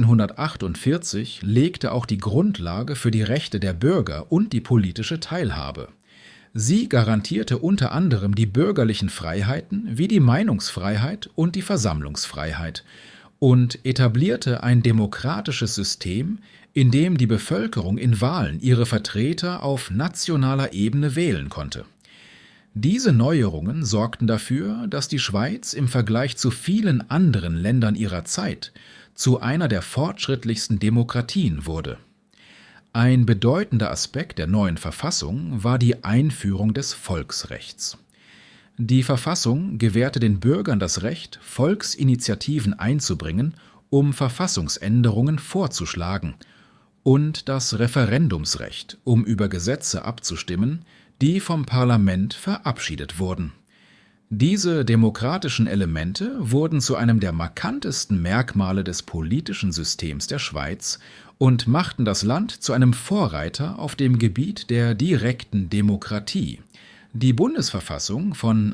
1848 legte auch die Grundlage für die Rechte der Bürger und die politische Teilhabe. Sie garantierte unter anderem die bürgerlichen Freiheiten wie die Meinungsfreiheit und die Versammlungsfreiheit und etablierte ein demokratisches System, in dem die Bevölkerung in Wahlen ihre Vertreter auf nationaler Ebene wählen konnte. Diese Neuerungen sorgten dafür, dass die Schweiz im Vergleich zu vielen anderen Ländern ihrer Zeit zu einer der fortschrittlichsten Demokratien wurde. Ein bedeutender Aspekt der neuen Verfassung war die Einführung des Volksrechts. Die Verfassung gewährte den Bürgern das Recht, Volksinitiativen einzubringen, um Verfassungsänderungen vorzuschlagen, und das Referendumsrecht, um über Gesetze abzustimmen, die vom Parlament verabschiedet wurden. Diese demokratischen Elemente wurden zu einem der markantesten Merkmale des politischen Systems der Schweiz und machten das Land zu einem Vorreiter auf dem Gebiet der direkten Demokratie. Die Bundesverfassung von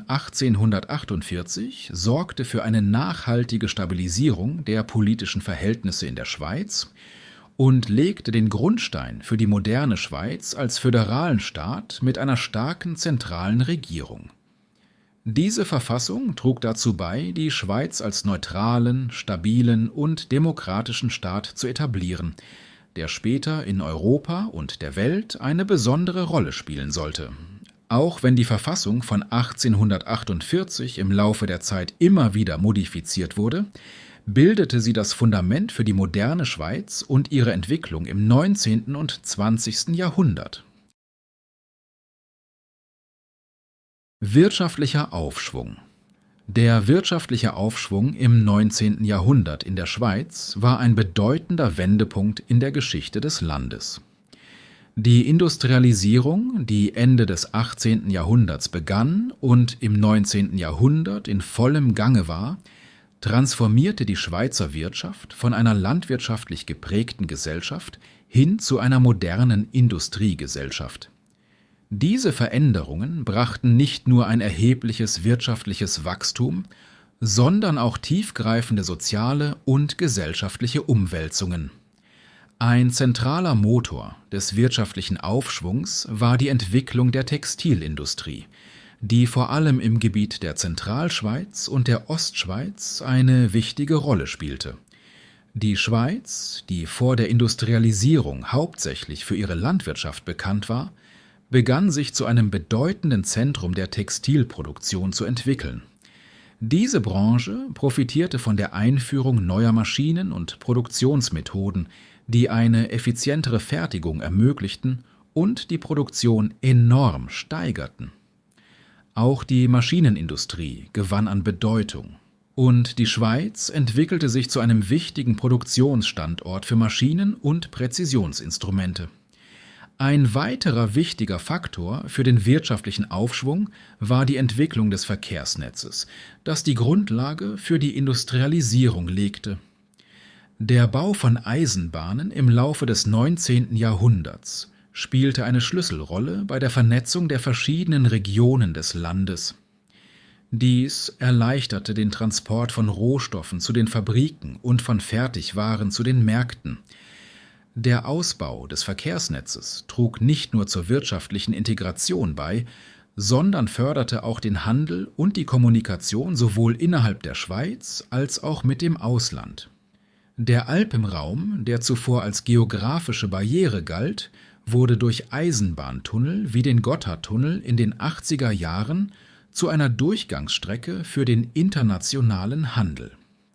1848 sorgte für eine nachhaltige Stabilisierung der politischen Verhältnisse in der Schweiz und legte den Grundstein für die moderne Schweiz als föderalen Staat mit einer starken zentralen Regierung. Diese Verfassung trug dazu bei, die Schweiz als neutralen, stabilen und demokratischen Staat zu etablieren, der später in Europa und der Welt eine besondere Rolle spielen sollte. Auch wenn die Verfassung von 1848 im Laufe der Zeit immer wieder modifiziert wurde, bildete sie das Fundament für die moderne Schweiz und ihre Entwicklung im 19. und 20. Jahrhundert. Wirtschaftlicher Aufschwung. Der wirtschaftliche Aufschwung im 19. Jahrhundert in der Schweiz war ein bedeutender Wendepunkt in der Geschichte des Landes. Die Industrialisierung, die Ende des 18. Jahrhunderts begann und im 19. Jahrhundert in vollem Gange war, transformierte die Schweizer Wirtschaft von einer landwirtschaftlich geprägten Gesellschaft hin zu einer modernen Industriegesellschaft. Diese Veränderungen brachten nicht nur ein erhebliches wirtschaftliches Wachstum, sondern auch tiefgreifende soziale und gesellschaftliche Umwälzungen. Ein zentraler Motor des wirtschaftlichen Aufschwungs war die Entwicklung der Textilindustrie, die vor allem im Gebiet der Zentralschweiz und der Ostschweiz eine wichtige Rolle spielte. Die Schweiz, die vor der Industrialisierung hauptsächlich für ihre Landwirtschaft bekannt war, begann sich zu einem bedeutenden Zentrum der Textilproduktion zu entwickeln. Diese Branche profitierte von der Einführung neuer Maschinen und Produktionsmethoden, die eine effizientere Fertigung ermöglichten und die Produktion enorm steigerten. Auch die Maschinenindustrie gewann an Bedeutung und die Schweiz entwickelte sich zu einem wichtigen Produktionsstandort für Maschinen und Präzisionsinstrumente. Ein weiterer wichtiger Faktor für den wirtschaftlichen Aufschwung war die Entwicklung des Verkehrsnetzes, das die Grundlage für die Industrialisierung legte. Der Bau von Eisenbahnen im Laufe des 19. Jahrhunderts spielte eine Schlüsselrolle bei der Vernetzung der verschiedenen Regionen des Landes. Dies erleichterte den Transport von Rohstoffen zu den Fabriken und von Fertigwaren zu den Märkten. Der Ausbau des Verkehrsnetzes trug nicht nur zur wirtschaftlichen Integration bei, sondern förderte auch den Handel und die Kommunikation sowohl innerhalb der Schweiz als auch mit dem Ausland. Der Alpenraum, der zuvor als geografische Barriere galt, wurde durch Eisenbahntunnel wie den Gotthardtunnel in den 80er Jahren zu einer Durchgangsstrecke für den internationalen Handel.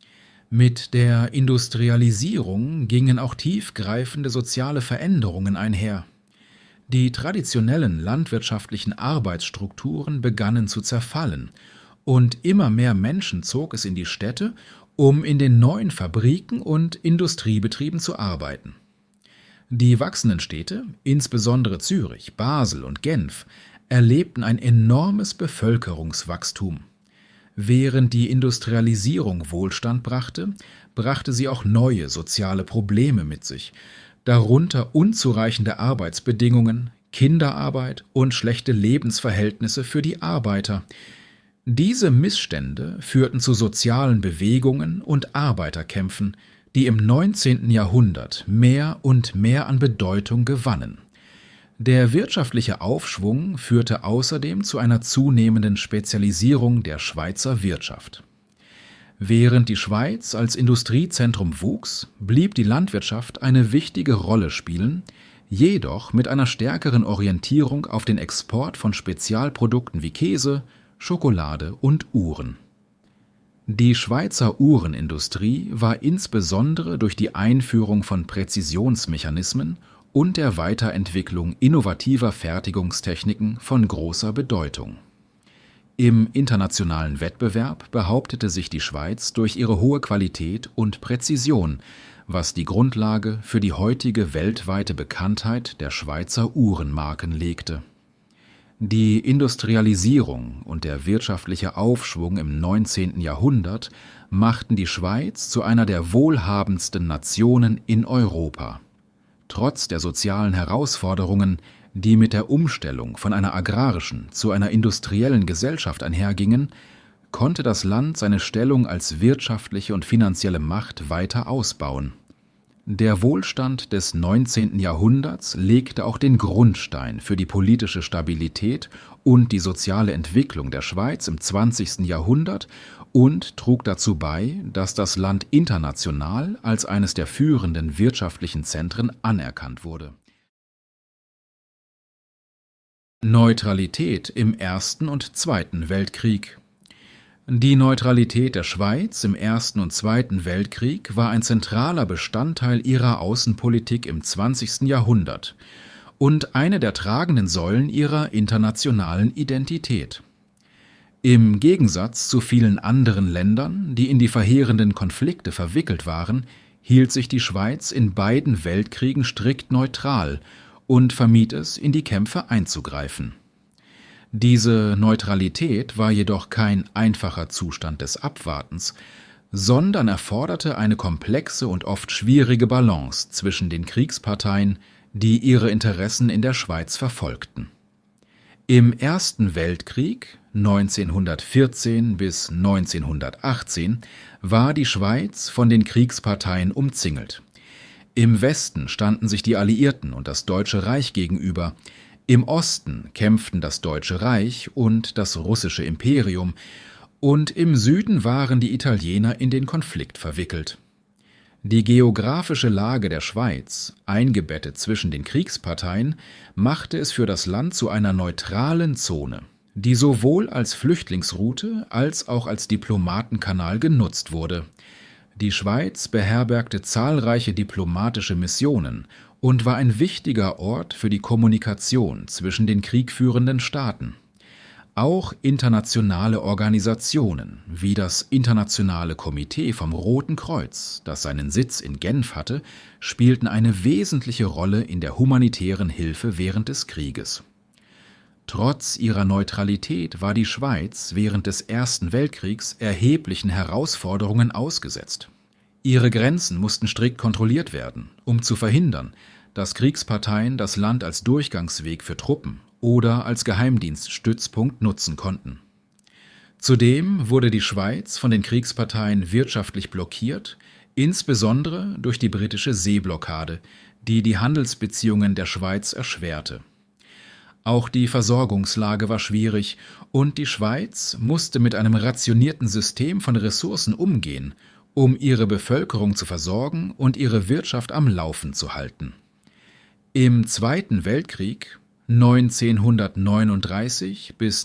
Mit der Industrialisierung gingen auch tiefgreifende soziale Veränderungen einher. Die traditionellen landwirtschaftlichen Arbeitsstrukturen begannen zu zerfallen und immer mehr Menschen zog es in die Städte, um in den neuen Fabriken und Industriebetrieben zu arbeiten. Die wachsenden Städte, insbesondere Zürich, Basel und Genf, erlebten ein enormes Bevölkerungswachstum. Während die Industrialisierung Wohlstand brachte, brachte sie auch neue soziale Probleme mit sich, darunter unzureichende Arbeitsbedingungen, Kinderarbeit und schlechte Lebensverhältnisse für die Arbeiter. Diese Missstände führten zu sozialen Bewegungen und Arbeiterkämpfen, die im 19. Jahrhundert mehr und mehr an Bedeutung gewannen. Der wirtschaftliche Aufschwung führte außerdem zu einer zunehmenden Spezialisierung der Schweizer Wirtschaft. Während die Schweiz als Industriezentrum wuchs, blieb die Landwirtschaft eine wichtige Rolle spielen, jedoch mit einer stärkeren Orientierung auf den Export von Spezialprodukten wie Käse, Schokolade und Uhren. Die Schweizer Uhrenindustrie war insbesondere durch die Einführung von Präzisionsmechanismen und der Weiterentwicklung innovativer Fertigungstechniken von großer Bedeutung. Im internationalen Wettbewerb behauptete sich die Schweiz durch ihre hohe Qualität und Präzision, was die Grundlage für die heutige weltweite Bekanntheit der Schweizer Uhrenmarken legte. Die Industrialisierung und der wirtschaftliche Aufschwung im 19. Jahrhundert machten die Schweiz zu einer der wohlhabendsten Nationen in Europa. Trotz der sozialen Herausforderungen, die mit der Umstellung von einer agrarischen zu einer industriellen Gesellschaft einhergingen, konnte das Land seine Stellung als wirtschaftliche und finanzielle Macht weiter ausbauen. Der Wohlstand des 19. Jahrhunderts legte auch den Grundstein für die politische Stabilität und die soziale Entwicklung der Schweiz im 20. Jahrhundert und trug dazu bei, dass das Land international als eines der führenden wirtschaftlichen Zentren anerkannt wurde. Neutralität im Ersten und Zweiten Weltkrieg. Die Neutralität der Schweiz im Ersten und Zweiten Weltkrieg war ein zentraler Bestandteil ihrer Außenpolitik im 20. Jahrhundert und eine der tragenden Säulen ihrer internationalen Identität. Im Gegensatz zu vielen anderen Ländern, die in die verheerenden Konflikte verwickelt waren, hielt sich die Schweiz in beiden Weltkriegen strikt neutral und vermied es, in die Kämpfe einzugreifen. Diese Neutralität war jedoch kein einfacher Zustand des Abwartens, sondern erforderte eine komplexe und oft schwierige Balance zwischen den Kriegsparteien, die ihre Interessen in der Schweiz verfolgten. Im Ersten Weltkrieg 1914 bis 1918 war die Schweiz von den Kriegsparteien umzingelt. Im Westen standen sich die Alliierten und das Deutsche Reich gegenüber. Im Osten kämpften das Deutsche Reich und das russische Imperium, und im Süden waren die Italiener in den Konflikt verwickelt. Die geografische Lage der Schweiz, eingebettet zwischen den Kriegsparteien, machte es für das Land zu einer neutralen Zone, die sowohl als Flüchtlingsroute als auch als Diplomatenkanal genutzt wurde. Die Schweiz beherbergte zahlreiche diplomatische Missionen und war ein wichtiger Ort für die Kommunikation zwischen den kriegführenden Staaten. Auch internationale Organisationen wie das Internationale Komitee vom Roten Kreuz, das seinen Sitz in Genf hatte, spielten eine wesentliche Rolle in der humanitären Hilfe während des Krieges. Trotz ihrer Neutralität war die Schweiz während des Ersten Weltkriegs erheblichen Herausforderungen ausgesetzt. Ihre Grenzen mussten strikt kontrolliert werden, um zu verhindern, dass Kriegsparteien das Land als Durchgangsweg für Truppen oder als Geheimdienststützpunkt nutzen konnten. Zudem wurde die Schweiz von den Kriegsparteien wirtschaftlich blockiert, insbesondere durch die britische Seeblockade, die die Handelsbeziehungen der Schweiz erschwerte. Auch die Versorgungslage war schwierig und die Schweiz musste mit einem rationierten System von Ressourcen umgehen, um ihre Bevölkerung zu versorgen und ihre Wirtschaft am Laufen zu halten. Im Zweiten Weltkrieg 1939 bis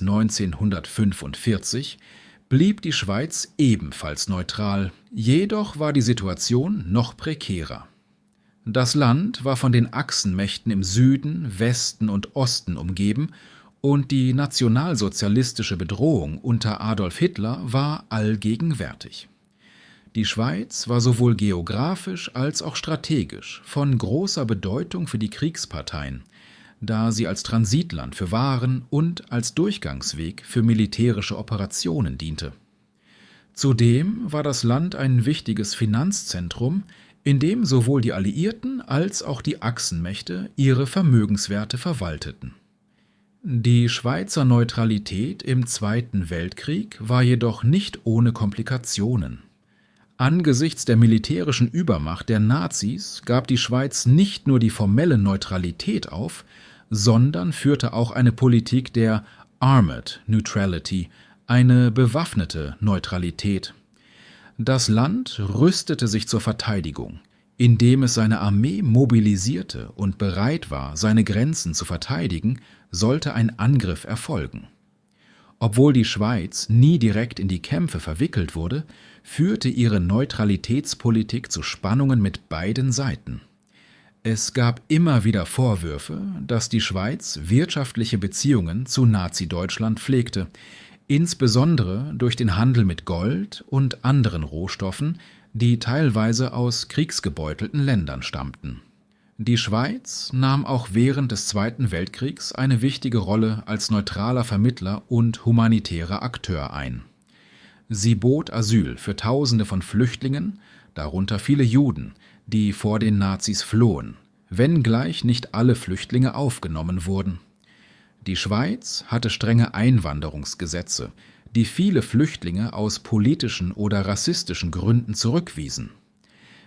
1945 blieb die Schweiz ebenfalls neutral, jedoch war die Situation noch prekärer. Das Land war von den Achsenmächten im Süden, Westen und Osten umgeben und die nationalsozialistische Bedrohung unter Adolf Hitler war allgegenwärtig. Die Schweiz war sowohl geografisch als auch strategisch von großer Bedeutung für die Kriegsparteien, da sie als Transitland für Waren und als Durchgangsweg für militärische Operationen diente. Zudem war das Land ein wichtiges Finanzzentrum, in dem sowohl die Alliierten als auch die Achsenmächte ihre Vermögenswerte verwalteten. Die Schweizer Neutralität im Zweiten Weltkrieg war jedoch nicht ohne Komplikationen. Angesichts der militärischen Übermacht der Nazis gab die Schweiz nicht nur die formelle Neutralität auf, sondern führte auch eine Politik der Armed Neutrality, eine bewaffnete Neutralität. Das Land rüstete sich zur Verteidigung, indem es seine Armee mobilisierte und bereit war, seine Grenzen zu verteidigen, sollte ein Angriff erfolgen. Obwohl die Schweiz nie direkt in die Kämpfe verwickelt wurde, führte ihre Neutralitätspolitik zu Spannungen mit beiden Seiten. Es gab immer wieder Vorwürfe, dass die Schweiz wirtschaftliche Beziehungen zu Nazi-Deutschland pflegte, insbesondere durch den Handel mit Gold und anderen Rohstoffen, die teilweise aus kriegsgebeutelten Ländern stammten. Die Schweiz nahm auch während des Zweiten Weltkriegs eine wichtige Rolle als neutraler Vermittler und humanitärer Akteur ein. Sie bot Asyl für Tausende von Flüchtlingen, darunter viele Juden, die vor den Nazis flohen, wenngleich nicht alle Flüchtlinge aufgenommen wurden. Die Schweiz hatte strenge Einwanderungsgesetze, die viele Flüchtlinge aus politischen oder rassistischen Gründen zurückwiesen.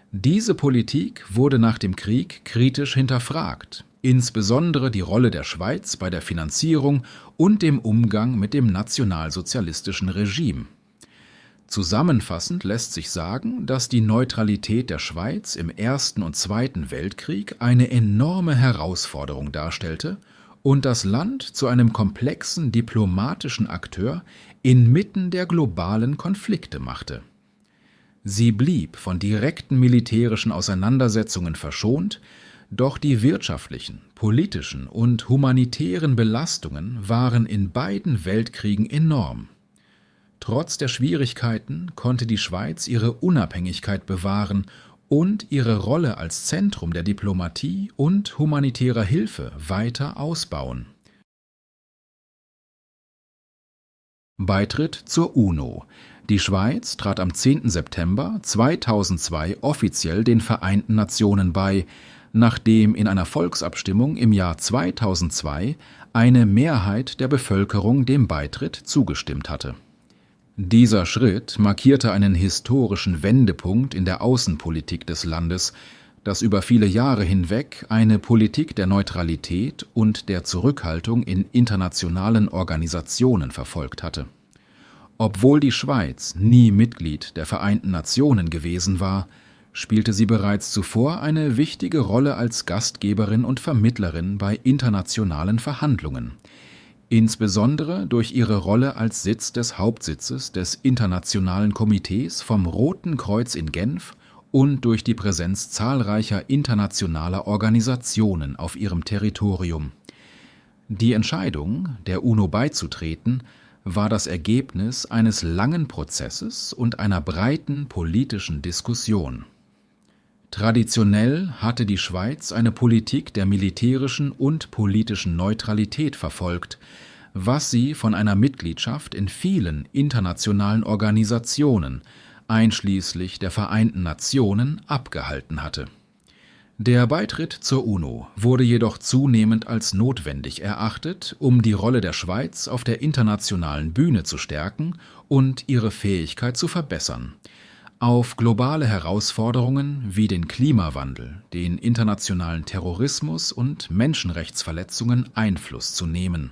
Diese Politik wurde nach dem Krieg kritisch hinterfragt, insbesondere die Rolle der Schweiz bei der Finanzierung und dem Umgang mit dem nationalsozialistischen Regime. Zusammenfassend lässt sich sagen, dass die Neutralität der Schweiz im Ersten und Zweiten Weltkrieg eine enorme Herausforderung darstellte und das Land zu einem komplexen diplomatischen Akteur inmitten der globalen Konflikte machte. Sie blieb von direkten militärischen Auseinandersetzungen verschont, doch die wirtschaftlichen, politischen und humanitären Belastungen waren in beiden Weltkriegen enorm. Trotz der Schwierigkeiten konnte die Schweiz ihre Unabhängigkeit bewahren und ihre Rolle als Zentrum der Diplomatie und humanitärer Hilfe weiter ausbauen. Beitritt zur UNO. Die Schweiz trat am 10. September 2002 offiziell den Vereinten Nationen bei, nachdem in einer Volksabstimmung im Jahr 2002 eine Mehrheit der Bevölkerung dem Beitritt zugestimmt hatte. Dieser Schritt markierte einen historischen Wendepunkt in der Außenpolitik des Landes, das über viele Jahre hinweg eine Politik der Neutralität und der Zurückhaltung in internationalen Organisationen verfolgt hatte. Obwohl die Schweiz nie Mitglied der Vereinten Nationen gewesen war, spielte sie bereits zuvor eine wichtige Rolle als Gastgeberin und Vermittlerin bei internationalen Verhandlungen, insbesondere durch ihre Rolle als Sitz des Hauptsitzes des Internationalen Komitees vom Roten Kreuz in Genf und durch die Präsenz zahlreicher internationaler Organisationen auf ihrem Territorium. Die Entscheidung, der UNO beizutreten, war das Ergebnis eines langen Prozesses und einer breiten politischen Diskussion. Traditionell hatte die Schweiz eine Politik der militärischen und politischen Neutralität verfolgt, was sie von einer Mitgliedschaft in vielen internationalen Organisationen, einschließlich der Vereinten Nationen, abgehalten hatte. Der Beitritt zur UNO wurde jedoch zunehmend als notwendig erachtet, um die Rolle der Schweiz auf der internationalen Bühne zu stärken und ihre Fähigkeit zu verbessern, auf globale Herausforderungen wie den Klimawandel, den internationalen Terrorismus und Menschenrechtsverletzungen Einfluss zu nehmen.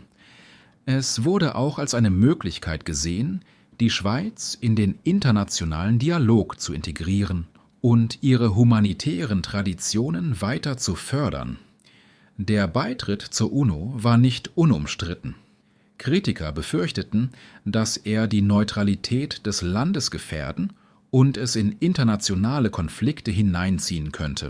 Es wurde auch als eine Möglichkeit gesehen, die Schweiz in den internationalen Dialog zu integrieren und ihre humanitären Traditionen weiter zu fördern. Der Beitritt zur UNO war nicht unumstritten. Kritiker befürchteten, dass er die Neutralität des Landes gefährden und es in internationale Konflikte hineinziehen könnte.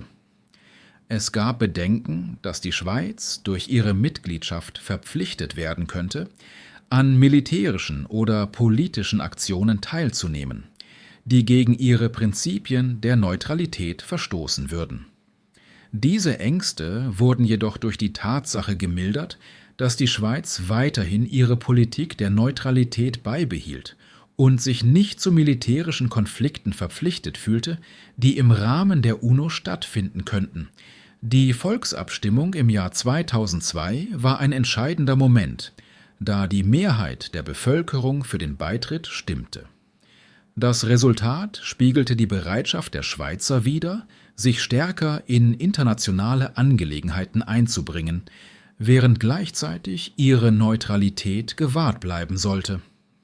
Es gab Bedenken, dass die Schweiz durch ihre Mitgliedschaft verpflichtet werden könnte, an militärischen oder politischen Aktionen teilzunehmen, die gegen ihre Prinzipien der Neutralität verstoßen würden. Diese Ängste wurden jedoch durch die Tatsache gemildert, dass die Schweiz weiterhin ihre Politik der Neutralität beibehielt und sich nicht zu militärischen Konflikten verpflichtet fühlte, die im Rahmen der UNO stattfinden könnten. Die Volksabstimmung im Jahr 2002 war ein entscheidender Moment, da die Mehrheit der Bevölkerung für den Beitritt stimmte. Das Resultat spiegelte die Bereitschaft der Schweizer wider, sich stärker in internationale Angelegenheiten einzubringen, während gleichzeitig ihre Neutralität gewahrt bleiben sollte.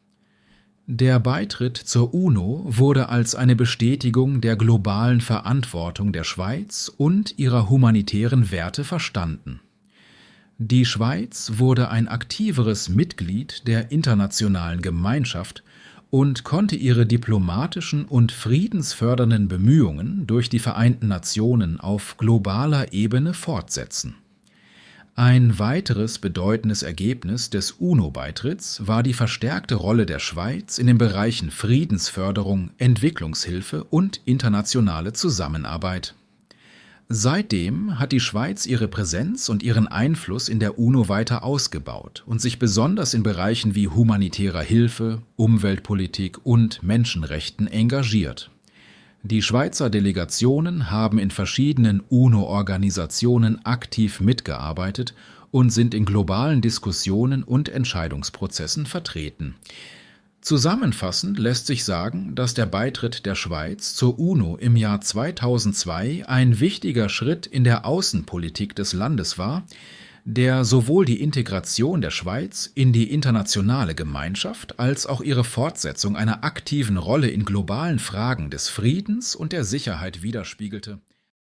Der Beitritt zur UNO wurde als eine Bestätigung der globalen Verantwortung der Schweiz und ihrer humanitären Werte verstanden. Die Schweiz wurde ein aktiveres Mitglied der internationalen Gemeinschaft und konnte ihre diplomatischen und friedensfördernden Bemühungen durch die Vereinten Nationen auf globaler Ebene fortsetzen. Ein weiteres bedeutendes Ergebnis des UNO-Beitritts war die verstärkte Rolle der Schweiz in den Bereichen Friedensförderung, Entwicklungshilfe und internationale Zusammenarbeit. Seitdem hat die Schweiz ihre Präsenz und ihren Einfluss in der UNO weiter ausgebaut und sich besonders in Bereichen wie humanitärer Hilfe, Umweltpolitik und Menschenrechten engagiert. Die Schweizer Delegationen haben in verschiedenen UNO-Organisationen aktiv mitgearbeitet und sind in globalen Diskussionen und Entscheidungsprozessen vertreten. Zusammenfassend lässt sich sagen, dass der Beitritt der Schweiz zur UNO im Jahr 2002 ein wichtiger Schritt in der Außenpolitik des Landes war, der sowohl die Integration der Schweiz in die internationale Gemeinschaft als auch ihre Fortsetzung einer aktiven Rolle in globalen Fragen des Friedens und der Sicherheit widerspiegelte.